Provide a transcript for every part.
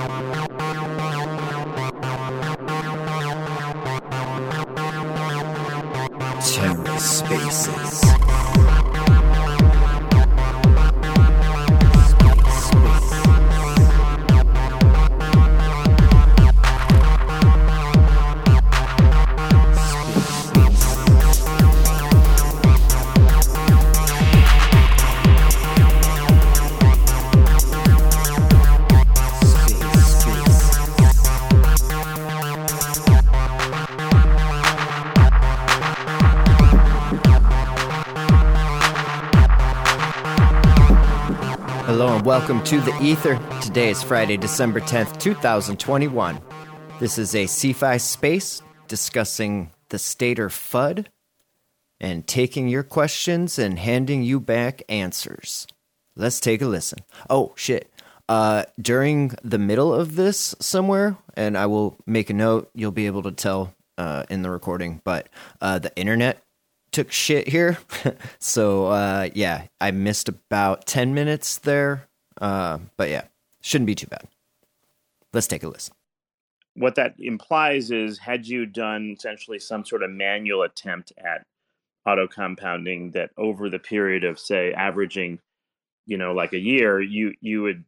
TerraSpaces. Hello and welcome to The Ether. Today is Friday, December 10th, 2021. This is a sci-fi space discussing the Stater FUD and taking your questions and handing you back answers. Let's take a listen. Oh, shit. During the middle of this somewhere, and I will make a note, you'll be able to tell in the recording, but the internet took shit here. So, yeah, I missed about 10 minutes there. But yeah, shouldn't be too bad. Let's take a listen. What that implies is, had you done essentially some sort of manual attempt at auto compounding that over the period of, say, averaging, like a year, you would,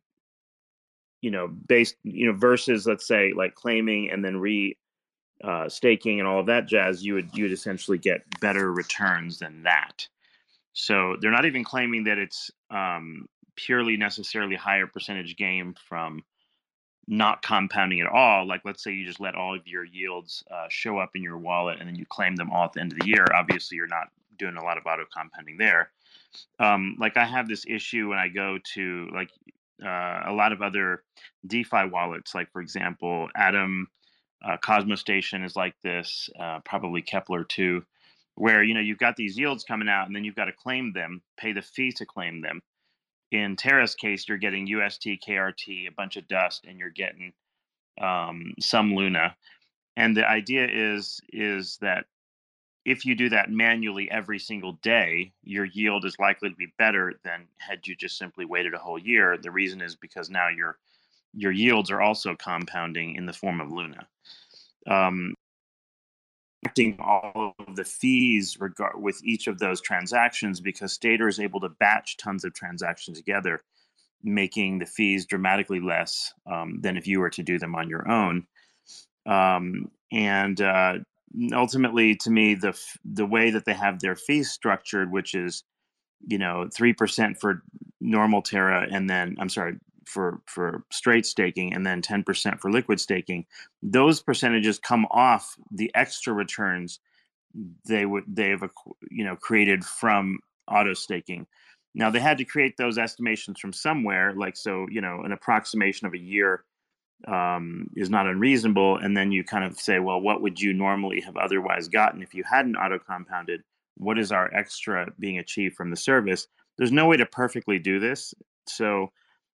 versus, let's say, like claiming and then staking and all of that jazz, you'd essentially get better returns than that. So they're not even claiming that it's purely necessarily higher percentage gain from not compounding at all. Like, let's say you just let all of your yields show up in your wallet and then you claim them all at the end of the year. Obviously, you're not doing a lot of auto compounding there. Like, I have this issue when I go to a lot of other DeFi wallets, like, for example, Atom. Cosmos Station is like this, probably Kepler too, where you've got these yields coming out and then you've got to claim them, pay the fee to claim them. In Terra's case, you're getting UST, KRT, a bunch of dust, and you're getting some Luna. And the idea is that if you do that manually every single day, your yield is likely to be better than had you just simply waited a whole year. The reason is because now your yields are also compounding in the form of Luna. Acting all of the fees with each of those transactions, because Stater is able to batch tons of transactions together, making the fees dramatically less than if you were to do them on your own. And ultimately, to me, the way that they have their fees structured, which is 3% for normal Terra, and then for straight staking, and then 10% for liquid staking, those percentages come off the extra returns they've created from auto staking. Now, they had to create those estimations from somewhere, an approximation of a year is not unreasonable. And then you kind of say, well, what would you normally have otherwise gotten if you hadn't auto compounded? What is our extra being achieved from the service? There's no way to perfectly do this. So,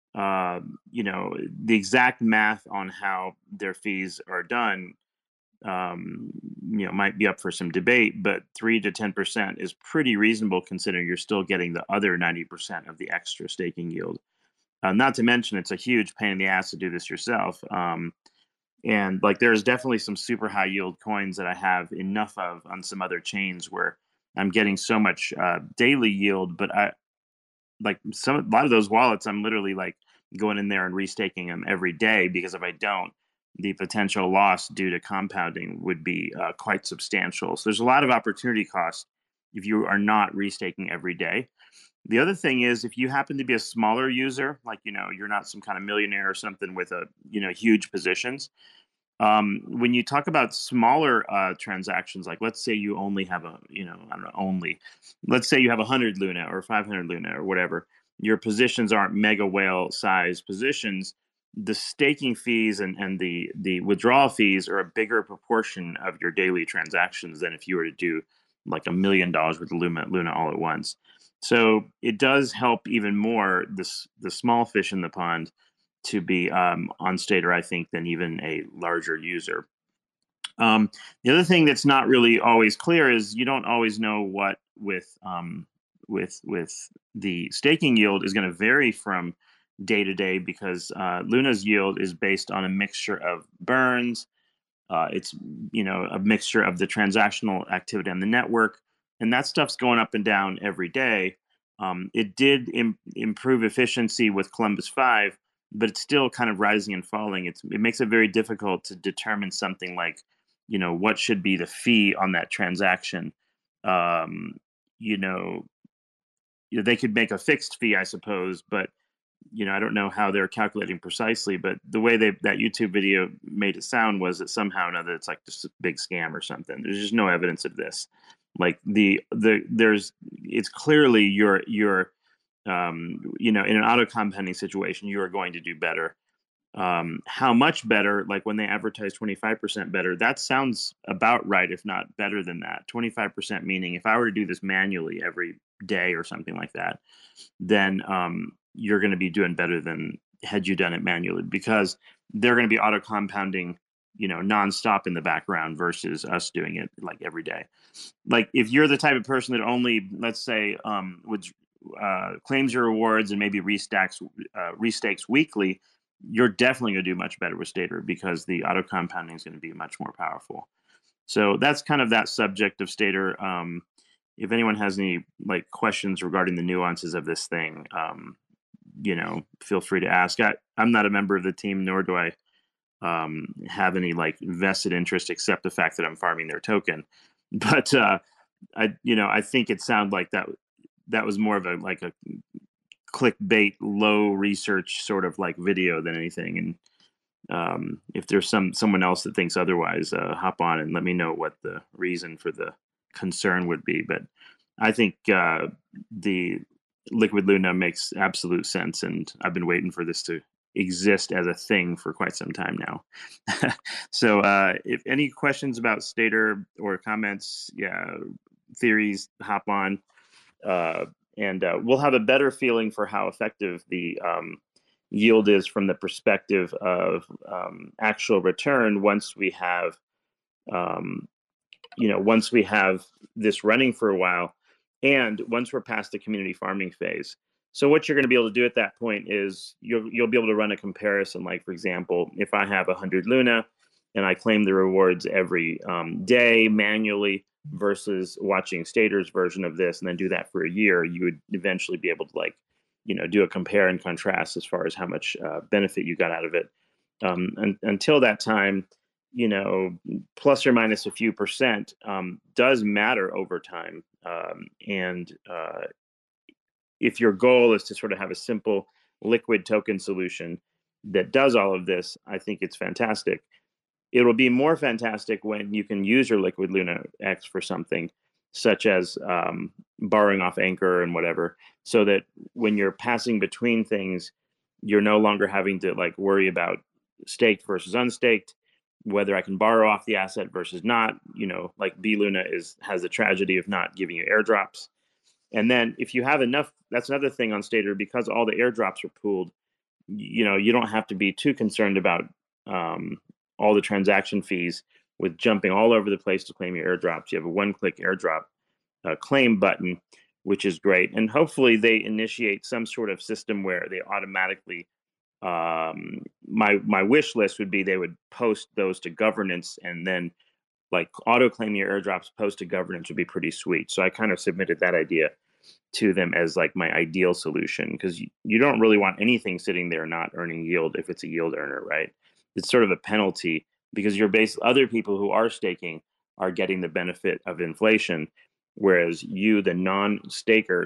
the exact math on how their fees are done, might be up for some debate, but 3 to 10% is pretty reasonable considering you're still getting the other 90% of the extra staking yield. Not to mention, it's a huge pain in the ass to do this yourself. And there's definitely some super high yield coins that I have enough of on some other chains where I'm getting so much daily yield, but a lot of those wallets, I'm literally going in there and restaking them every day, because if I don't, the potential loss due to compounding would be quite substantial. So there's a lot of opportunity cost if you are not restaking every day. The other thing is, if you happen to be a smaller user, you're not some kind of millionaire or something with huge positions. When you talk about smaller transactions, let's say you only have let's say you have 100 Luna or 500 Luna or whatever, your positions aren't mega whale size positions. The staking fees and the withdrawal fees are a bigger proportion of your daily transactions than if you were to do $1 million worth of Luna all at once. So it does help even more the small fish in the pond to be on Stater, I think, than even a larger user. The other thing that's not really always clear is you don't always know what with the staking yield is going to vary from day to day because Luna's yield is based on a mixture of burns. It's a mixture of the transactional activity on the network, and that stuff's going up and down every day. It did improve efficiency with Columbus 5, but it's still kind of rising and falling. It makes it very difficult to determine something like, what should be the fee on that transaction. Um, you know, they could make a fixed fee, I suppose, but I don't know how they're calculating precisely, but the way that YouTube video made it sound was that somehow or another it's like just a big scam or something. There's just no evidence of this. Like it's clearly you're in an auto compounding situation, you are going to do better. How much better? Like when they advertise 25% better, that sounds about right, if not better than that. 25% meaning if I were to do this manually every day or something like that, then you're going to be doing better than had you done it manually, because they're going to be auto compounding, nonstop in the background versus us doing it like every day. Like if you're the type of person that only, let's say, would claims your rewards and maybe restakes weekly, you're definitely going to do much better with Stater because the auto compounding is going to be much more powerful. So that's kind of that subject of Stater. If anyone has any questions regarding the nuances of this thing, feel free to ask. I'm not a member of the team, nor do I have any vested interest except the fact that I'm farming their token. But I think it sounded like that was more of a clickbait, low research sort of video than anything. And if there's someone else that thinks otherwise, hop on and let me know what the reason for the concern would be. But I think the Liquid Luna makes absolute sense, and I've been waiting for this to exist as a thing for quite some time now. So if any questions about Stater or comments, theories, hop on. And we'll have a better feeling for how effective the yield is from the perspective of actual return once we have, once we have this running for a while, and once we're past the community farming phase. So what you're going to be able to do at that point is you'll be able to run a comparison. Like, for example, if I have 100 Luna and I claim the rewards every day manually versus watching Stater's version of this and then do that for a year, you would eventually be able to do a compare and contrast as far as how much benefit you got out of it. Until that time, plus or minus a few percent does matter over time. And if your goal is to sort of have a simple liquid token solution that does all of this, I think it's fantastic. It'll be more fantastic when you can use your Liquid Luna X for something such as borrowing off Anchor and whatever, so that when you're passing between things, you're no longer having to worry about staked versus unstaked, whether I can borrow off the asset versus not. B Luna has the tragedy of not giving you airdrops. And then if you have enough, that's another thing on Stater, because all the airdrops are pooled, you don't have to be too concerned about all the transaction fees with jumping all over the place to claim your airdrops. You have a one-click airdrop claim button, which is great. And hopefully they initiate some sort of system where they automatically, my wish list would be they would post those to governance, and then auto claim your airdrops post to governance would be pretty sweet. So I kind of submitted that idea to them as my ideal solution, because you don't really want anything sitting there not earning yield if it's a yield earner, right? It's sort of a penalty, because other people who are staking are getting the benefit of inflation, whereas you, the non-staker,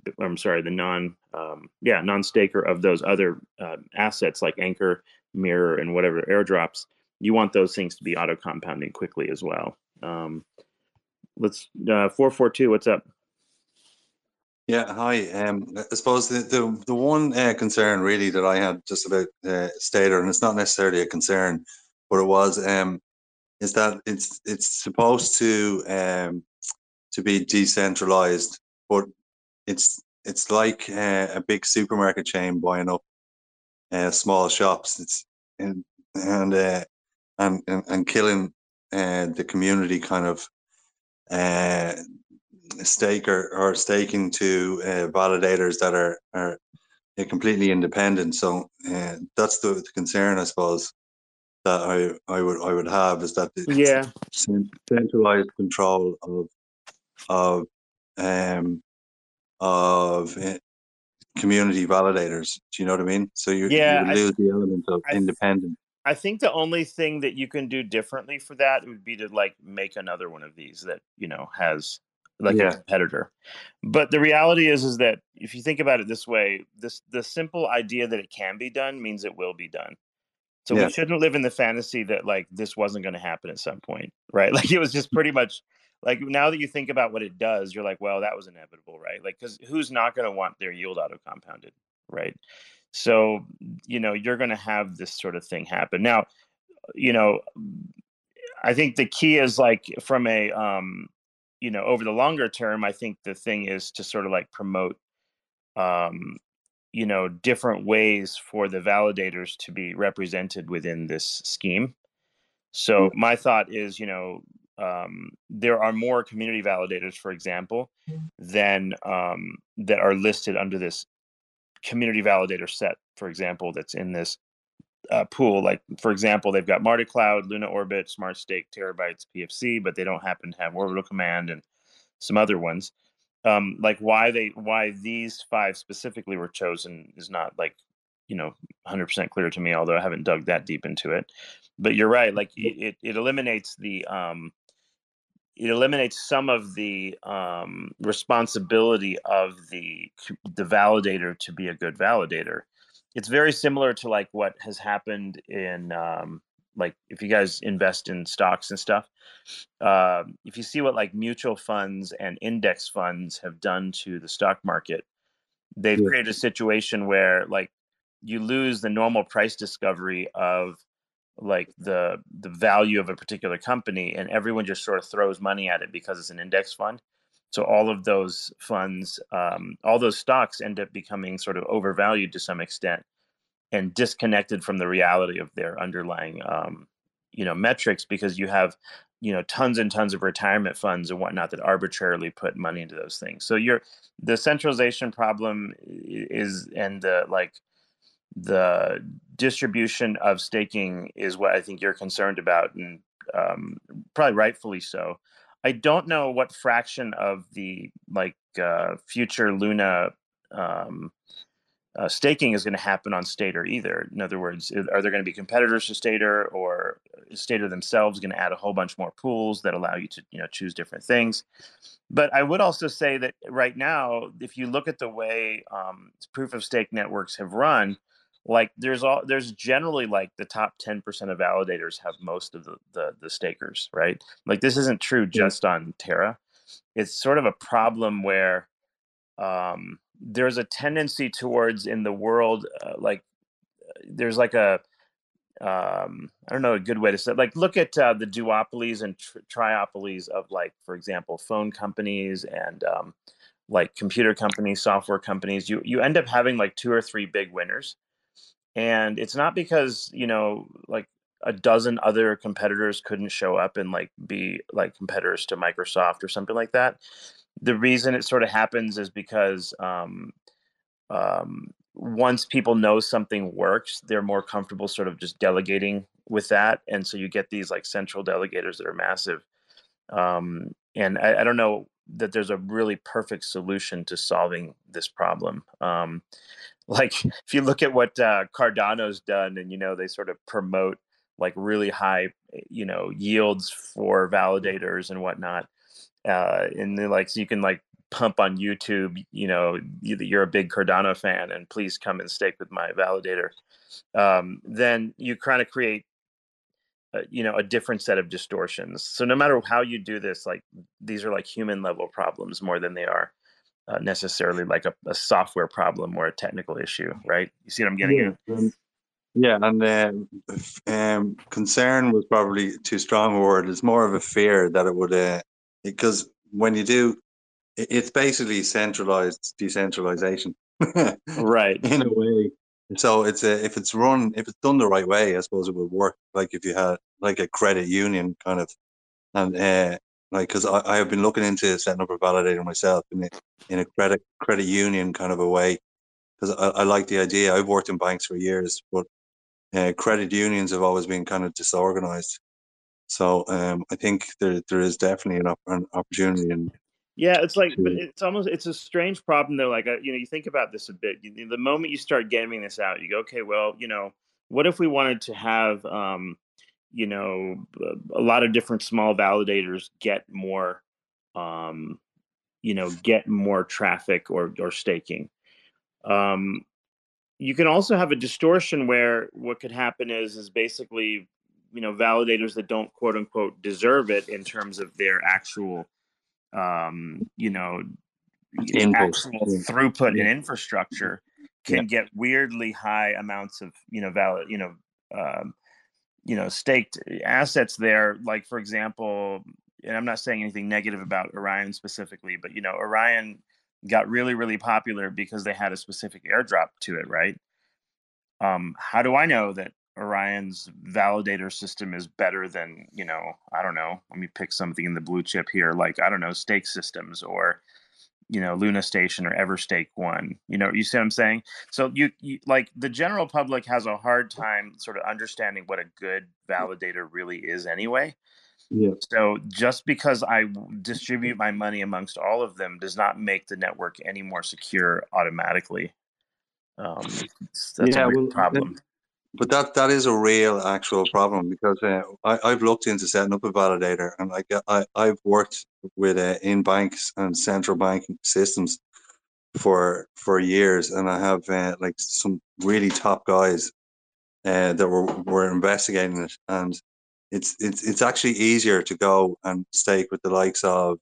non-staker of those other assets like Anchor, Mirror, and whatever airdrops, you want those things to be auto compounding quickly as well. Let's 442. What's up? Yeah, hi. I suppose the one concern really that I had just about Stater, and it's not necessarily a concern, but it was is that it's supposed to be decentralized, but it's like a big supermarket chain buying up small shops. It's and killing the community kind of stake or staking to validators that are completely independent. So that's the concern, I suppose, that I would have, is that the Yeah. centralized control of um of community validators. Do you know what I mean? So you Yeah, would lose the element of I independence. I think the only thing that you can do differently for that would be to like make another one of these that, has like a Yeah, competitor. But the reality is that if you think about it this way, the simple idea that it can be done means it will be done. So we yeah, shouldn't live in the fantasy that like this wasn't going to happen at some point, right? Like it was just pretty much like now that you think about what it does, you're like, well, that was inevitable, right? Like because who's not going to want their yield auto compounded, right? So you're going to have this sort of thing happen. Now, you know, I think the key is like from a over the longer term, I think the thing is to sort of like promote um different ways for the validators to be represented within this scheme. So yeah, my thought is, there are more community validators, for example, than that are listed under this community validator set, for example, that's in this pool. Like, for example, they've got Marty Cloud, Luna Orbit, Smart Stake, Terabytes, PFC, but they don't happen to have Orbital Command and some other ones. Like why these five specifically were chosen is not like 100% clear to me, although I haven't dug that deep into it. But you're right, like it eliminates some of the responsibility of the validator to be a good validator. It's very similar to like what has happened in like if you guys invest in stocks and stuff. If you see what like mutual funds and index funds have done to the stock market, they've yeah, created a situation where like you lose the normal price discovery of like the value of a particular company, and everyone just sort of throws money at it because it's an index fund. So all of those funds, all those stocks end up becoming sort of overvalued to some extent and disconnected from the reality of their underlying metrics, because you have tons and tons of retirement funds and whatnot that arbitrarily put money into those things. So the centralization problem is, and the distribution of staking is what I think you're concerned about, and probably rightfully so. I don't know what fraction of the future Luna um, staking is going to happen on Stater either. In other words, are there going to be competitors to Stater, or is Stater themselves going to add a whole bunch more pools that allow you to choose different things? But I would also say that right now, if you look at the way proof of stake networks have run, like there's generally like the top 10% of validators have most of the stakers, right? Like this isn't true yeah, just on Terra. It's sort of a problem where there's a tendency towards in the world, like there's like a I don't know a good way to say it. Like look at the duopolies and triopolies of like, for example, phone companies and like computer companies, software companies. You end up having like two or three big winners, and it's not because like a dozen other competitors couldn't show up and like be like competitors to Microsoft or something like that. The reason it sort of happens is because once people know something works, they're more comfortable sort of just delegating with that, and so you get these like central delegators that are massive. And I don't know that there's a really perfect solution to solving this problem. Like if you look at what Cardano's done, and they sort of promote like really high yields for validators and whatnot, and then like so you can like pump on YouTube, you're a big Cardano fan and please come and stake with my validator. Then you kind of create a different set of distortions. So no matter how you do this, like these are like human level problems more than they are necessarily like a software problem or a technical issue, right? You see what I'm getting yeah. at? Yeah, and concern was probably too strong a word. It's more of a fear that it would, because when you do, it's basically centralized decentralization Right. in a way. So if it's run, if it's done the right way, I suppose it would work. Like if you had like a credit union kind of, and like because I have been looking into setting up a validator myself in a credit union kind of a way, because I like the idea. I've worked in banks for years, but credit unions have always been kind of disorganized. So I think there is definitely an opportunity. And yeah, it's like, but it's a strange problem though. Like, you think about this a bit. The moment you start getting this out, you go, okay, well, what if we wanted to have, a lot of different small validators get more, get more traffic or staking. You can also have a distortion where what could happen is basically, validators that don't quote unquote deserve it in terms of their actual, input. actual throughput and infrastructure can get weirdly high amounts of, staked assets there. Like, for example, and I'm not saying anything negative about Orion specifically, but, Orion got really, really popular because they had a specific airdrop to it, right? How do I know that Orion's validator system is better than, I don't know, let me pick something in the blue chip here, like, I don't know, Stake Systems or, Luna Station or Everstake One. You see what I'm saying? So you like, the general public has a hard time sort of understanding what a good validator really is anyway. Yeah. So just because I distribute my money amongst all of them does not make the network any more secure automatically. That's a real problem. But that is a real actual problem, because I've looked into setting up a validator, and I've worked with in banks and central banking systems for years, and I have like some really top guys that were investigating it, and it's actually easier to go and stake with the likes of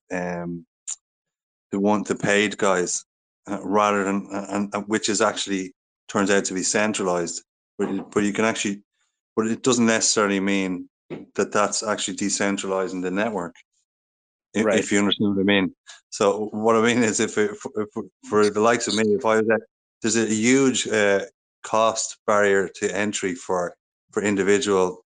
the paid guys rather than which is actually turns out to be centralized, but you can actually, but it doesn't necessarily mean that that's actually decentralizing the network. Right. If you understand what I mean. So what I mean is, if for the likes of me, if I was at, there's a huge cost barrier to entry for individual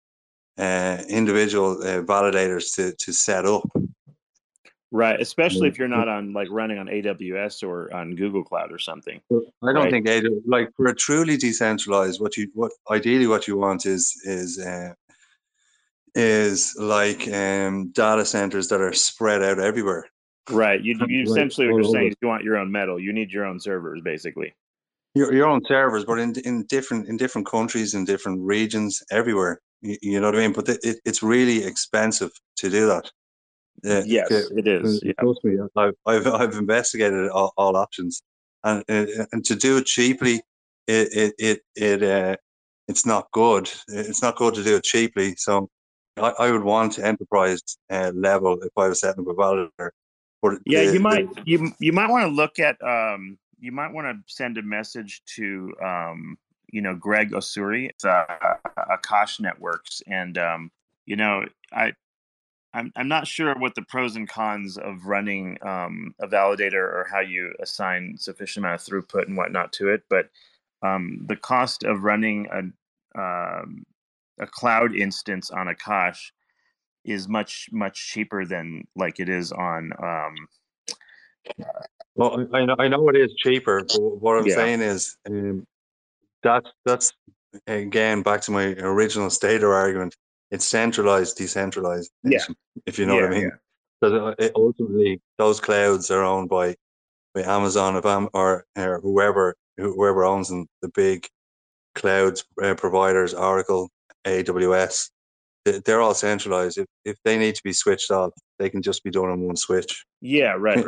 validators to set up. Right, especially if you're not on, like, running on AWS or on Google Cloud or something. I don't think like, for a truly decentralized, what you want is like data centers that are spread out everywhere. Right. You essentially, what you're saying is you want your own metal. You need your own servers, basically. Your own servers, but in different countries, in different regions, everywhere. You know what I mean? But it's really expensive to do that. Yes, it is. Yeah. Trust me, I've investigated all options, and to do it cheaply, it's not good. It's not good to do it cheaply. So I would want enterprise level if I was setting up a validator. But yeah, you might want to look at, you might want to send a message to Greg Osuri. It's Akash Networks, and I'm not sure what the pros and cons of running a validator, or how you assign sufficient amount of throughput and whatnot to it, but the cost of running a cloud instance on Akash is much, much cheaper than, like, it is on. Well, I know it is cheaper, but what I'm saying is that's again back to my original stator argument. It's centralized, decentralized. If you know what I mean. Because ultimately, those clouds are owned by Amazon, or whoever owns them, the big clouds providers, Oracle, AWS. They're all centralized. If they need to be switched off, they can just be done on one switch. Yeah, right.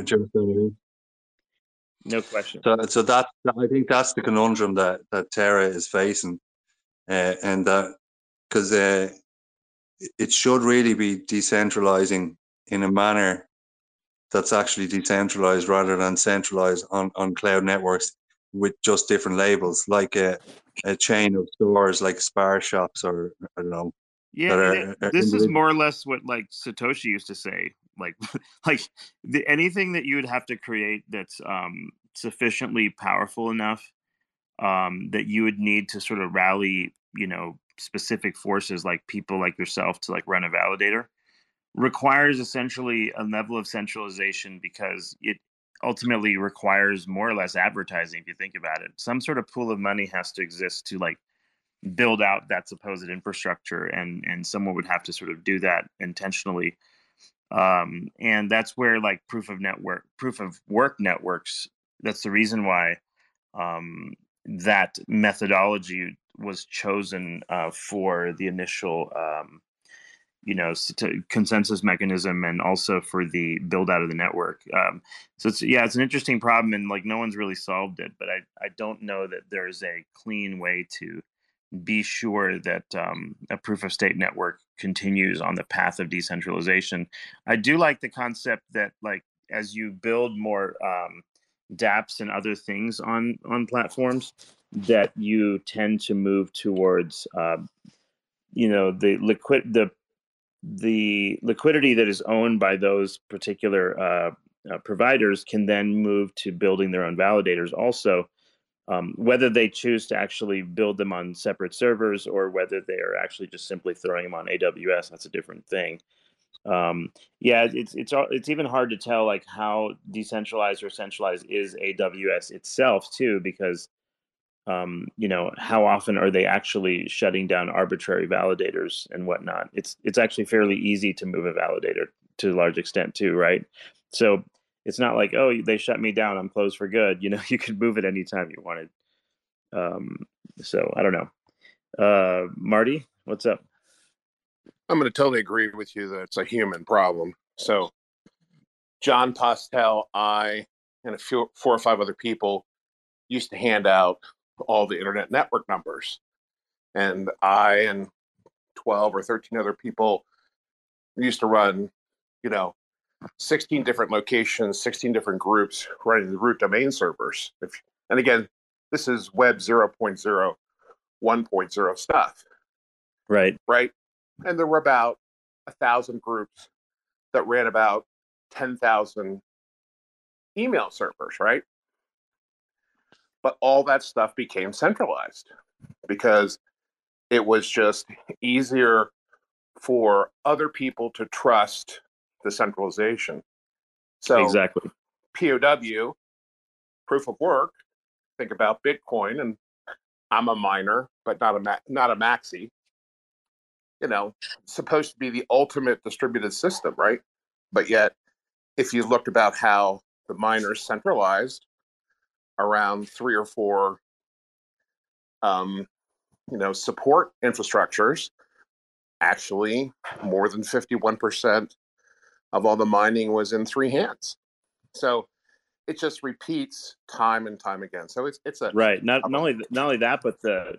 No question. So that I think that's the conundrum that Terra is facing, and that, because it should really be decentralizing in a manner that's actually decentralized rather than centralized on cloud networks with just different labels, like a chain of stores like Spar shops, or I don't know. Yeah, this is more or less what, like, Satoshi used to say. Like, anything that you would have to create that's sufficiently powerful enough that you would need to sort of rally, specific forces, like people like yourself, to, like, run a validator, requires essentially a level of centralization, because it ultimately requires more or less advertising. If you think about it, some sort of pool of money has to exist to like build out that supposed infrastructure, and someone would have to sort of do that intentionally. And that's where like proof of work networks. That's the reason why that methodology was chosen for the initial consensus mechanism, and also for the build out of the network. So it's an interesting problem, and like no one's really solved it. But I don't know that there's a clean way to be sure that a proof of stake network continues on the path of decentralization. I do like the concept that like as you build more dApps and other things on platforms, that you tend to move towards the liquidity that is owned by those particular providers can then move to building their own validators also. Whether they choose to actually build them on separate servers or whether they are actually just simply throwing them on AWS, that's a different thing. It's even hard to tell like how decentralized or centralized is AWS itself too, because how often are they actually shutting down arbitrary validators and whatnot? It's actually fairly easy to move a validator to a large extent too, right? So it's not like, oh, they shut me down, I'm closed for good. You could move it anytime you wanted. So I don't know. Marty, what's up? I'm going to totally agree with you that it's a human problem. So John Postel, I, and four or five other people used to hand out all the internet network numbers. And I and 12 or 13 other people used to run, 16 different locations, 16 different groups running the root domain servers. And again, this is Web 0.0, 1.0 stuff. Right. And there were about 1,000 groups that ran about 10,000 email servers, right? But all that stuff became centralized because it was just easier for other people to trust the centralization. So exactly. POW, proof of work, think about Bitcoin, and I'm a miner, but not a maxi. Supposed to be the ultimate distributed system, right? But yet, if you looked about how the miners centralized around 3 or 4, support infrastructures, actually more than 51% of all the mining was in 3 hands. So it just repeats time and time again. So it's a right. Not only that, but the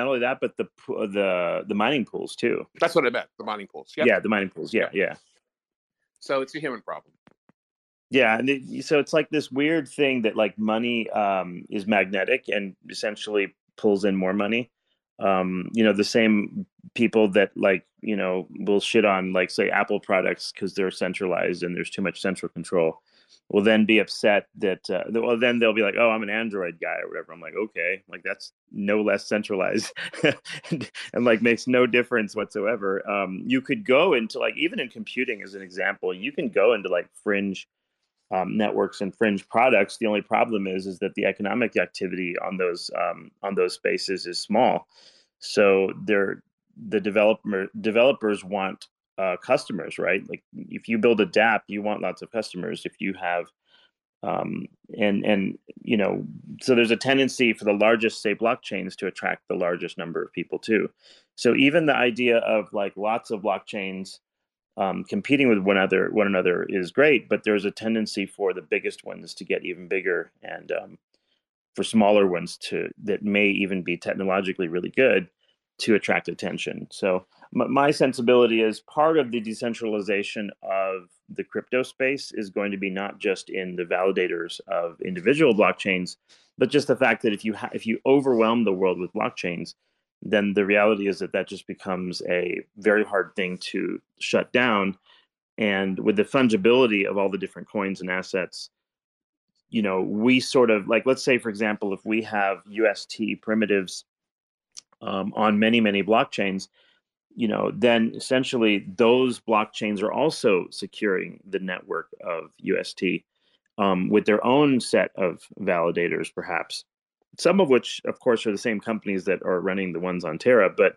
mining pools too. That's what I meant. The mining pools. Yep. Yeah, the mining pools. Yeah. So it's a human problem. Yeah, and so it's like this weird thing that like money is magnetic and essentially pulls in more money. The same people that like will shit on like say Apple products because they're centralized and there's too much central control will then be upset that then they'll be like, oh, I'm an Android guy or whatever. I'm like, okay, like that's no less centralized and like makes no difference whatsoever. You could go into like, even in computing as an example, you can go into like fringe networks and fringe products. The only problem is that the economic activity on those spaces is small. So the developers want customers, right? Like if you build a dApp, you want lots of customers. If you have so there's a tendency for the largest, say, blockchains to attract the largest number of people too. So even the idea of like lots of blockchains competing with one another is great, but there's a tendency for the biggest ones to get even bigger, and for smaller ones that may even be technologically really good to attract attention. So my sensibility is part of the decentralization of the crypto space is going to be not just in the validators of individual blockchains, but just the fact that if you overwhelm the world with blockchains, then the reality is that just becomes a very hard thing to shut down. And with the fungibility of all the different coins and assets, we sort of like, let's say, for example, if we have UST primitives on many, many blockchains, then essentially those blockchains are also securing the network of UST. with their own set of validators, perhaps. Some of which, of course, are the same companies that are running the ones on Terra, but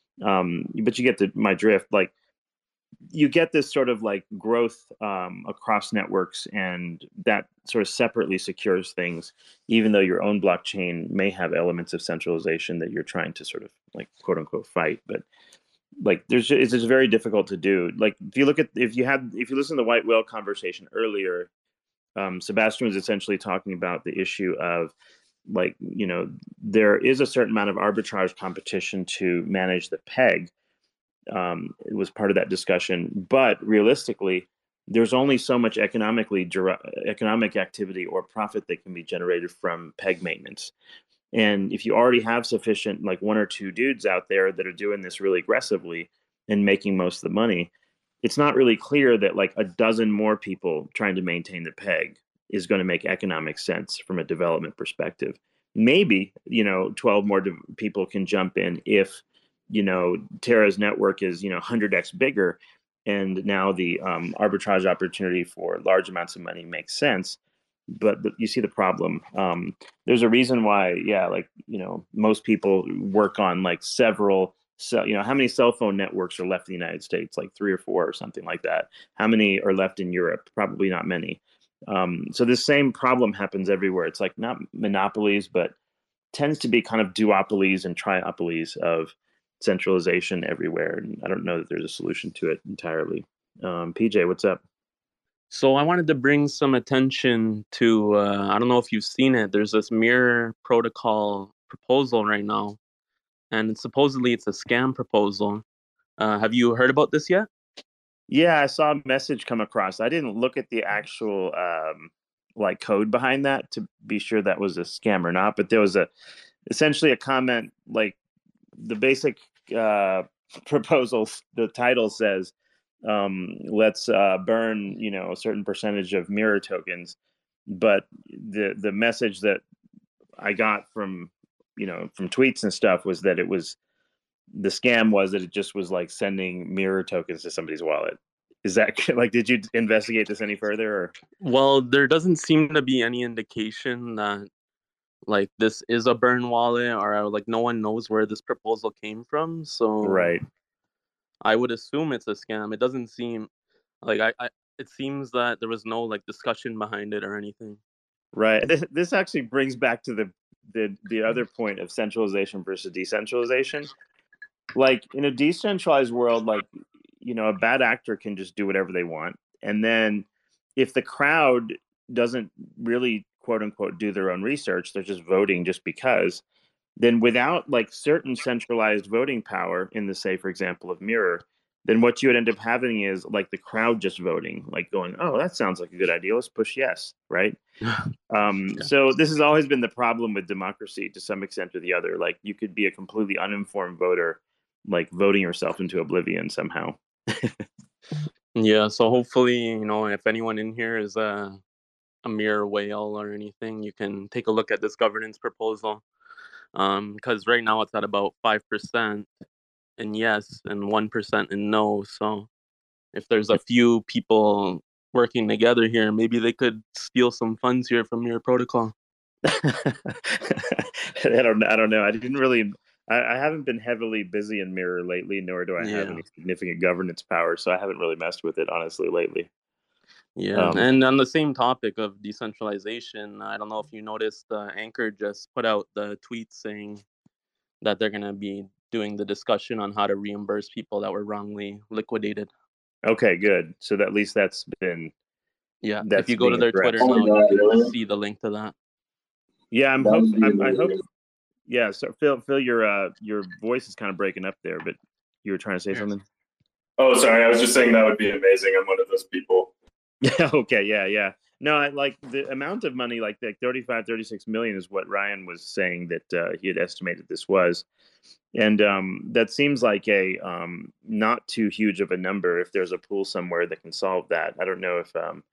you get my drift. Like, you get this sort of like growth across networks, and that sort of separately secures things, even though your own blockchain may have elements of centralization that you're trying to sort of like quote unquote fight. But like, it's just very difficult to do. Like, if you listen to the white whale conversation earlier, Sebastian was essentially talking about the issue of, like, there is a certain amount of arbitrage competition to manage the peg. It was part of that discussion, but realistically, there's only so much economic activity or profit that can be generated from peg maintenance. And if you already have sufficient, like, one or two dudes out there that are doing this really aggressively and making most of the money, it's not really clear that like a dozen more people trying to maintain the peg is going to make economic sense from a development perspective. Maybe 12 more people can jump in if Terra's network is 100x bigger, and now the arbitrage opportunity for large amounts of money makes sense. But you see the problem. There's a reason why, most people work on like several. So, how many cell phone networks are left in the United States? Like 3 or 4 or something like that. How many are left in Europe? Probably not many. So this same problem happens everywhere. It's like not monopolies, but tends to be kind of duopolies and triopolies of centralization everywhere. And I don't know that there's a solution to it entirely. PJ, what's up? So I wanted to bring some attention to, I don't know if you've seen it, there's this Mirror protocol proposal right now, and supposedly it's a scam proposal. Have you heard about this yet? Yeah, I saw a message come across. I didn't look at the actual like code behind that to be sure that was a scam or not, but there was essentially a comment, like the basic proposal, the title says, let's burn a certain percentage of Mirror tokens, but the message that I got from from tweets and stuff was that the scam was that it just was like sending Mirror tokens to somebody's wallet. Is that like, did you investigate this any further? Or? Well, there doesn't seem to be any indication that like this is a burn wallet, or like no one knows where this proposal came from. So right, I would assume it's a scam. It doesn't seem like it seems that there was no like discussion behind it or anything. Right. This actually brings back to the other point of centralization versus decentralization. Like, in a decentralized world, like, a bad actor can just do whatever they want. And then if the crowd doesn't really, quote unquote, do their own research, they're just voting just because, then without like certain centralized voting power in the, say, for example, of Mirror, then what you would end up having is like the crowd just voting, like going, oh, that sounds like a good idea. Let's push yes. Right. So this has always been the problem with democracy to some extent or the other. Like, you could be a completely uninformed voter, like voting yourself into oblivion somehow. Yeah. So hopefully, if anyone in here is a Mirror whale or anything, you can take a look at this governance proposal. Because right now it's at about 5% in yes and 1% in no. So if there's a few people working together here, maybe they could steal some funds here from your protocol. I don't know. I haven't been heavily busy in Mirror lately, nor do I have any significant governance power, so I haven't really messed with it, honestly, lately. Yeah, and on the same topic of decentralization, I don't know if you noticed, Anchor just put out the tweet saying that they're going to be doing the discussion on how to reimburse people that were wrongly liquidated. Okay, good. So at least that's been... Yeah, if you go to their Twitter now, you can see the link to that. Yeah, I hope... Yeah, so Phil, your voice is kind of breaking up there, but you were trying to say something? Oh, sorry. I was just saying that would be amazing. I'm one of those people. Yeah. Okay. Yeah. No, I like the amount of money, like 36 million is what Ryan was saying that he had estimated this was. And that seems like a not too huge of a number if there's a pool somewhere that can solve that. I don't know if,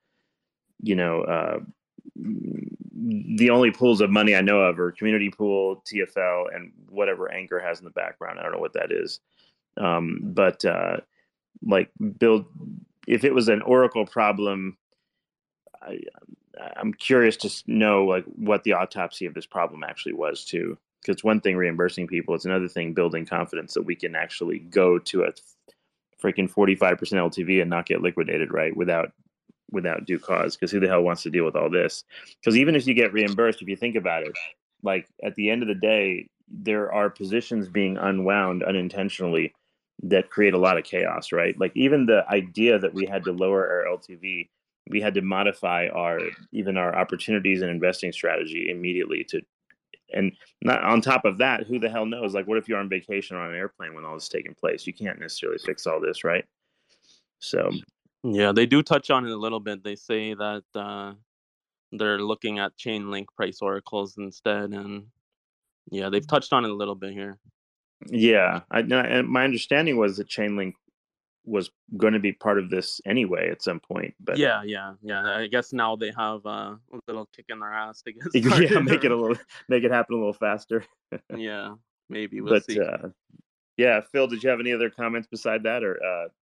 the only pools of money I know of are Community Pool, TFL, and whatever Anchor has in the background. I don't know what that is. But like build, if it was an Oracle problem, I'm curious to know like what the autopsy of this problem actually was too. Because it's one thing reimbursing people, it's another thing building confidence that we can actually go to a freaking 45% LTV and not get liquidated, right? Without due cause. Because who the hell wants to deal with all this? Because even if you get reimbursed, if you think about it, like at the end of the day, there are positions being unwound unintentionally that create a lot of chaos, right? Like even the idea that we had to lower our LTV, we had to modify our opportunities and investing strategy immediately to, and not on top of that, who the hell knows? Like, what if you're on vacation on an airplane when all this is taking place? You can't necessarily fix all this, right? So, Yeah, they do touch on it a little bit. They say that they're looking at Chainlink price oracles instead, and yeah, they've touched on it a little bit here. yeah, and my understanding was that Chainlink was going to be part of this anyway at some point, but yeah. I guess now they have a little kick in their ass to get yeah, started. make it happen a little faster. Yeah, maybe we'll see. Yeah, Phil, did you have any other comments beside that, or?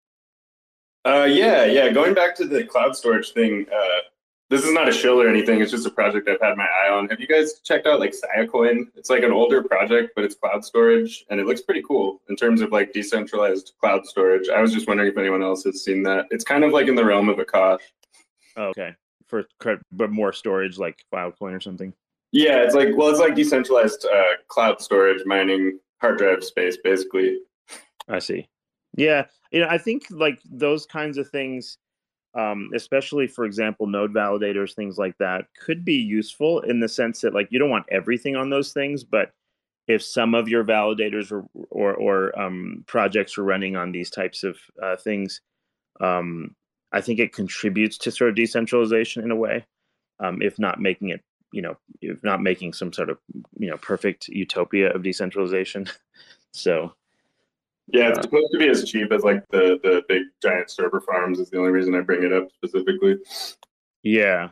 Yeah. Going back to the cloud storage thing, this is not a shill or anything. It's just a project I've had my eye on. Have you guys checked out like Siacoin? It's like an older project, but it's cloud storage, and it looks pretty cool in terms of like decentralized cloud storage. I was just wondering if anyone else has seen that. It's kind of like in the realm of Akash. Oh, okay, but more storage like Filecoin or something. Yeah, it's like decentralized cloud storage mining hard drive space, basically. I see. Yeah, I think like those kinds of things, especially for example, node validators, things like that, could be useful in the sense that like you don't want everything on those things, but if some of your validators or projects are running on these types of things, I think it contributes to sort of decentralization in a way, if not making it, if not making some sort of perfect utopia of decentralization. So. Yeah, it's supposed to be as cheap as like the big giant server farms is the only reason I bring it up specifically. Yeah.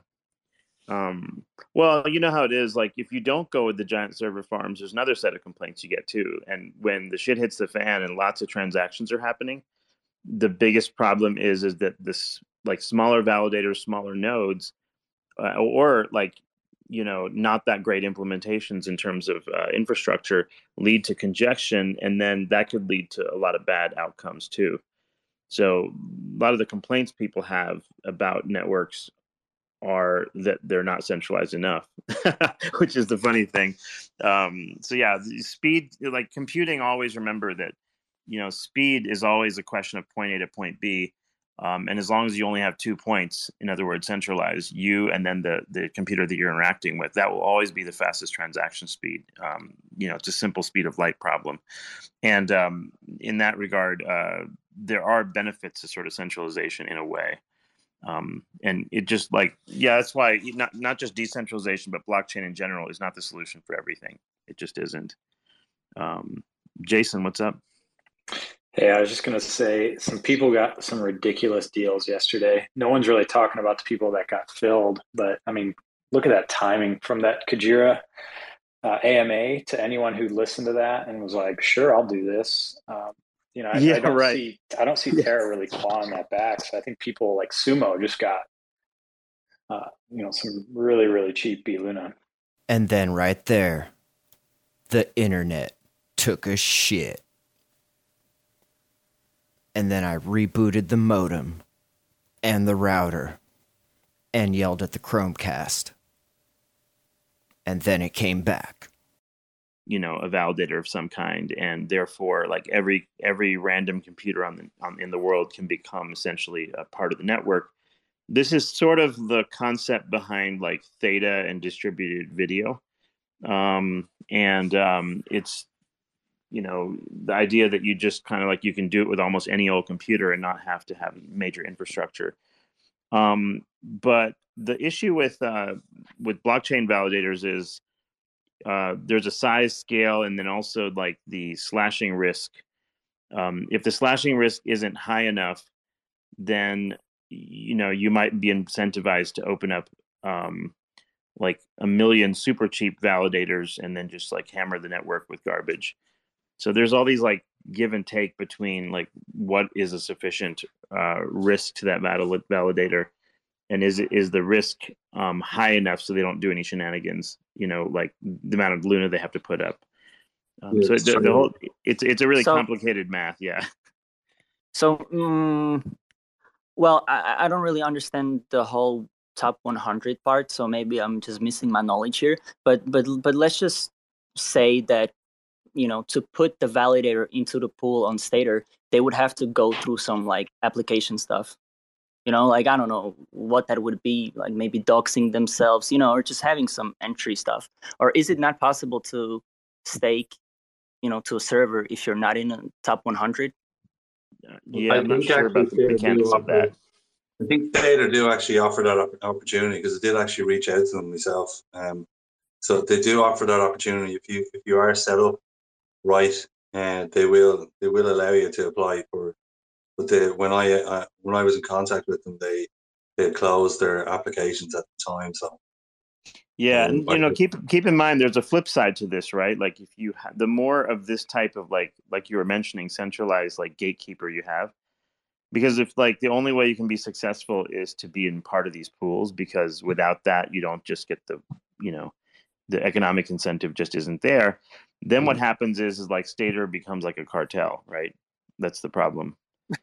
Well, you know how it is. Like if you don't go with the giant server farms, there's another set of complaints you get too. And when the shit hits the fan and lots of transactions are happening, the biggest problem is that this like smaller validators, smaller nodes, or like not that great implementations in terms of infrastructure lead to congestion, and then that could lead to a lot of bad outcomes too. So a lot of the complaints people have about networks are that they're not centralized enough, which is the funny thing. So yeah, speed, like computing, always remember that speed is always a question of point A to point B. And as long as you only have 2 points, in other words, centralized, you and then the computer that you're interacting with, that will always be the fastest transaction speed. It's a simple speed of light problem. And in that regard, there are benefits to sort of centralization in a way. And it just that's why not just decentralization, but blockchain in general is not the solution for everything. It just isn't. Jason, what's up? Hey, I was just going to say some people got some ridiculous deals yesterday. No one's really talking about the people that got filled, but I mean, look at that timing from that Kujira AMA to anyone who listened to that and was like, sure, I'll do this. I don't see Terra really clawing that back. So I think people like Sumo just got, some really, really cheap B Luna. And then right there, the internet took a shit. And then I rebooted the modem and the router and yelled at the Chromecast. And then it came back. A validator of some kind, and therefore, like every random computer in the world can become essentially a part of the network. This is sort of the concept behind like Theta and distributed video, it's the idea that you just kind of like you can do it with almost any old computer and not have to have major infrastructure. But the issue with blockchain validators is there's a size scale and then also like the slashing risk. If the slashing risk isn't high enough, then you might be incentivized to open up like 1 million super cheap validators and then just like hammer the network with garbage. So there's all these like give and take between like what is a sufficient risk to that validator and is the risk high enough so they don't do any shenanigans? Like the amount of Luna they have to put up. So the whole it's a really complicated math. Yeah. So, well, I don't really understand the whole top 100 part, so maybe I'm just missing my knowledge here. But let's just say that, to put the validator into the pool on Stater, they would have to go through some like application stuff. Like, I don't know what that would be, like maybe doxing themselves, or just having some entry stuff. Or is it not possible to stake, to a server if you're not in a top 100? Yeah, I'm not sure about the mechanics of that. I think Stater do actually offer that opportunity, because I did actually reach out to them myself. So they do offer that opportunity if you are set up right, and they will allow you to apply for. But when I was in contact with them, they had closed their applications at the time. So yeah, and keep in mind, there's a flip side to this, right? Like if you the more of this type of like you were mentioning, centralized like gatekeeper you have, because if like the only way you can be successful is to be in part of these pools, because without that you don't just get the the economic incentive just isn't there. Then what happens is like Stater becomes like a cartel, right? That's the problem.